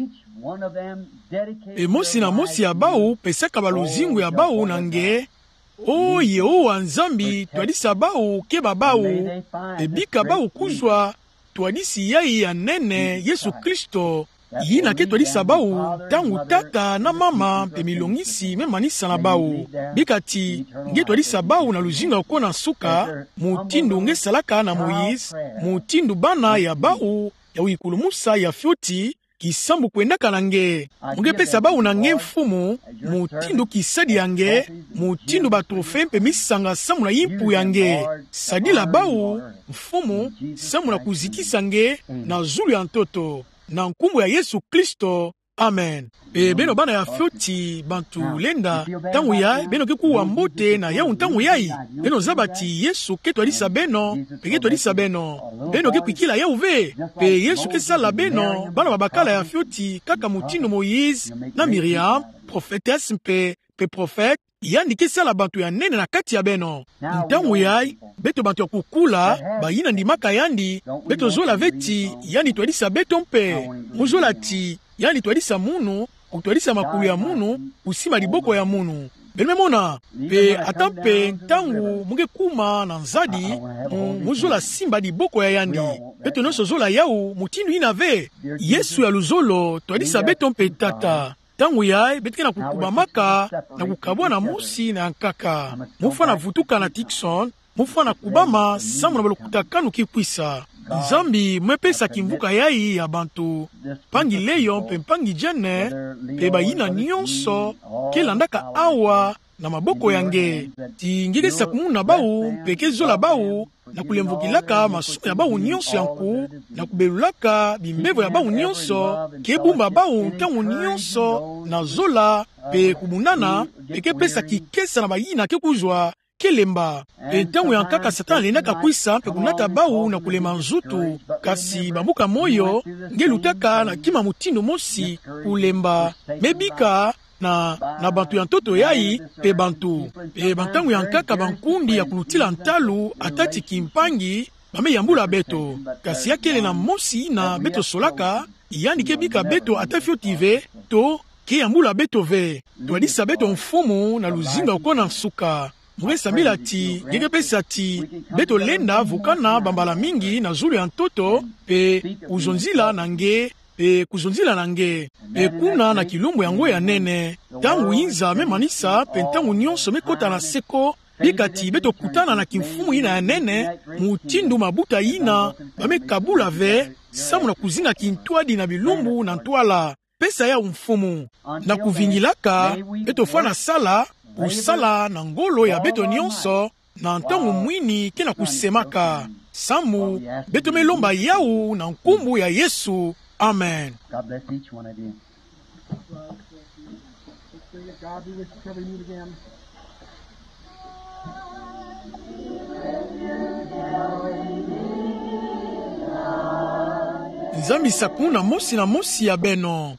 Pe mosi na mosi ya bau pesaka baluzingu ya bau nange. O Yehowa nzambi tuadisa bau keba bau pe bika bau kuzwa tuadisi yai ya nene Yesu Kristo yina ke tuadisa bau tangu tata na mama pe milongisi memanisa na bau bikati nge tuadisa bau na luzinga ukona suka mutindu nge salaka na Moïse mutindu bana ya bau ya uikulumusa ya fioti kisambu kwendaka na nge munge pesa bawu na nge mfumu mutindu kisadi yange mutindu batrofe mpe misanga samu na yimpu yange sadila bawu mfumu samu na kuzikisa nge na zulu ya ntoto na nkumbu ya Yesu Kristo. Amen. E beno bana ya fioti bantu lenda tangu ya beno kikuwa mbote na yau tangu yai beno zabati Yesu keto alisa beno peketo alisa beno beno kikwikila yau ve pe Yesu kesala beno bana babakala ya fioti kaka mutino Moïse na Miriam prophetesse mpe pe prophète yani kesala bantu ya nene na kati ya beno ntangu yai beto bantu ya kukula bayina ndimaka yandi beto zola veti yani twalisa beto mpe muzola ti yani twalisa munu kutwalisa makulu ya munu kusima liboko ya munu benememona pe ata mpe ntangu munge kuma na nzadi muzola simba liboko ya yandi beto nyonso zola yau mutindu ina ve Yesu ya luzolo twalisa beto mpe tata tangu yae betike na kukubamaka na kukabwa na musi na nkaka mufa na vutuka na Tikson mufa na kubama samu na balokutaka kikwisa Nzambi mwepesa kimvuka yai ya bantu pangi leyo mpe mpangi jene pe bayina nyonso kelandaka awa na maboko yange tingekesa kumuna bawu mpe kezola bawu na kulemvukilaka masumu ya bawu nyonso yanku na kubelulaka bimbevo ya bawu nyonso kebumba bawu ntangu nyonso na zola pe kubunana pe kepesa kikesa na bayina kekuzwa kelemba pe ntangu ya nkaka Satan alendaka kwisa mpe kunata bawu na kulema nzutu kasi bambuka moyo ngelutaka na kima mutindo mosi kulemba mebika na na bantu ya ntoto yai pe bantu pe bantangu ya nkaka bankundi ya kulutila ntalu atati kimpangi bame yambula beto kasi yakele na mosi na beto solaka yani kebika beto atafiotive to ke yambula beto ve twalisa beto mfumu na luzinga ukona nsuka mwesa mbila ti ngeke pesa ti beto lenda vukana bambala mingi na zulu ya ntoto pe uzonzila na nge pe kuzonzila na nge pe kuna na kilumbu yango ya nene tangu inza memanisa pe ntangu nyonso mekota na seko bikati beto kutana na kimfumu ina ya nene mutindu mabuta ina bamekabula ve samu na kuzinga kintwadi na bilumbu na ntwala pesa ya mfumu na kuvingilaka beto fana sala usala na ngolo ya beto nyonso na ntangu mwini ke na kusemaka samu beto melomba yau na nkumbu ya Yesu. Amen.
God bless each one of you.
God be with you till we meet again.
Nzambi sakuna mosi na mosi ya beno.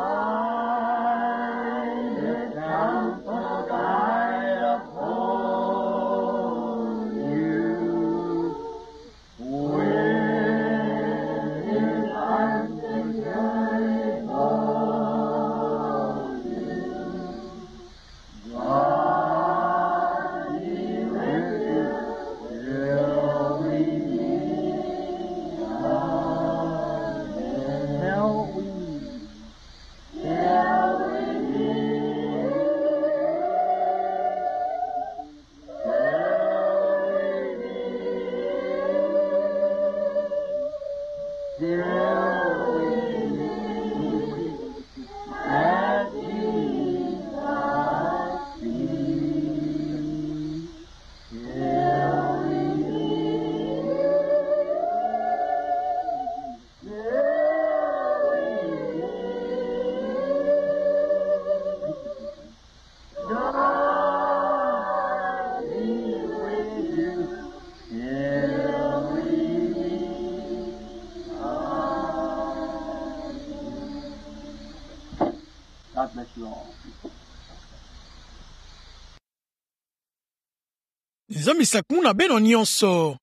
God bless you all.
Nzambi sakuna beno nyonso.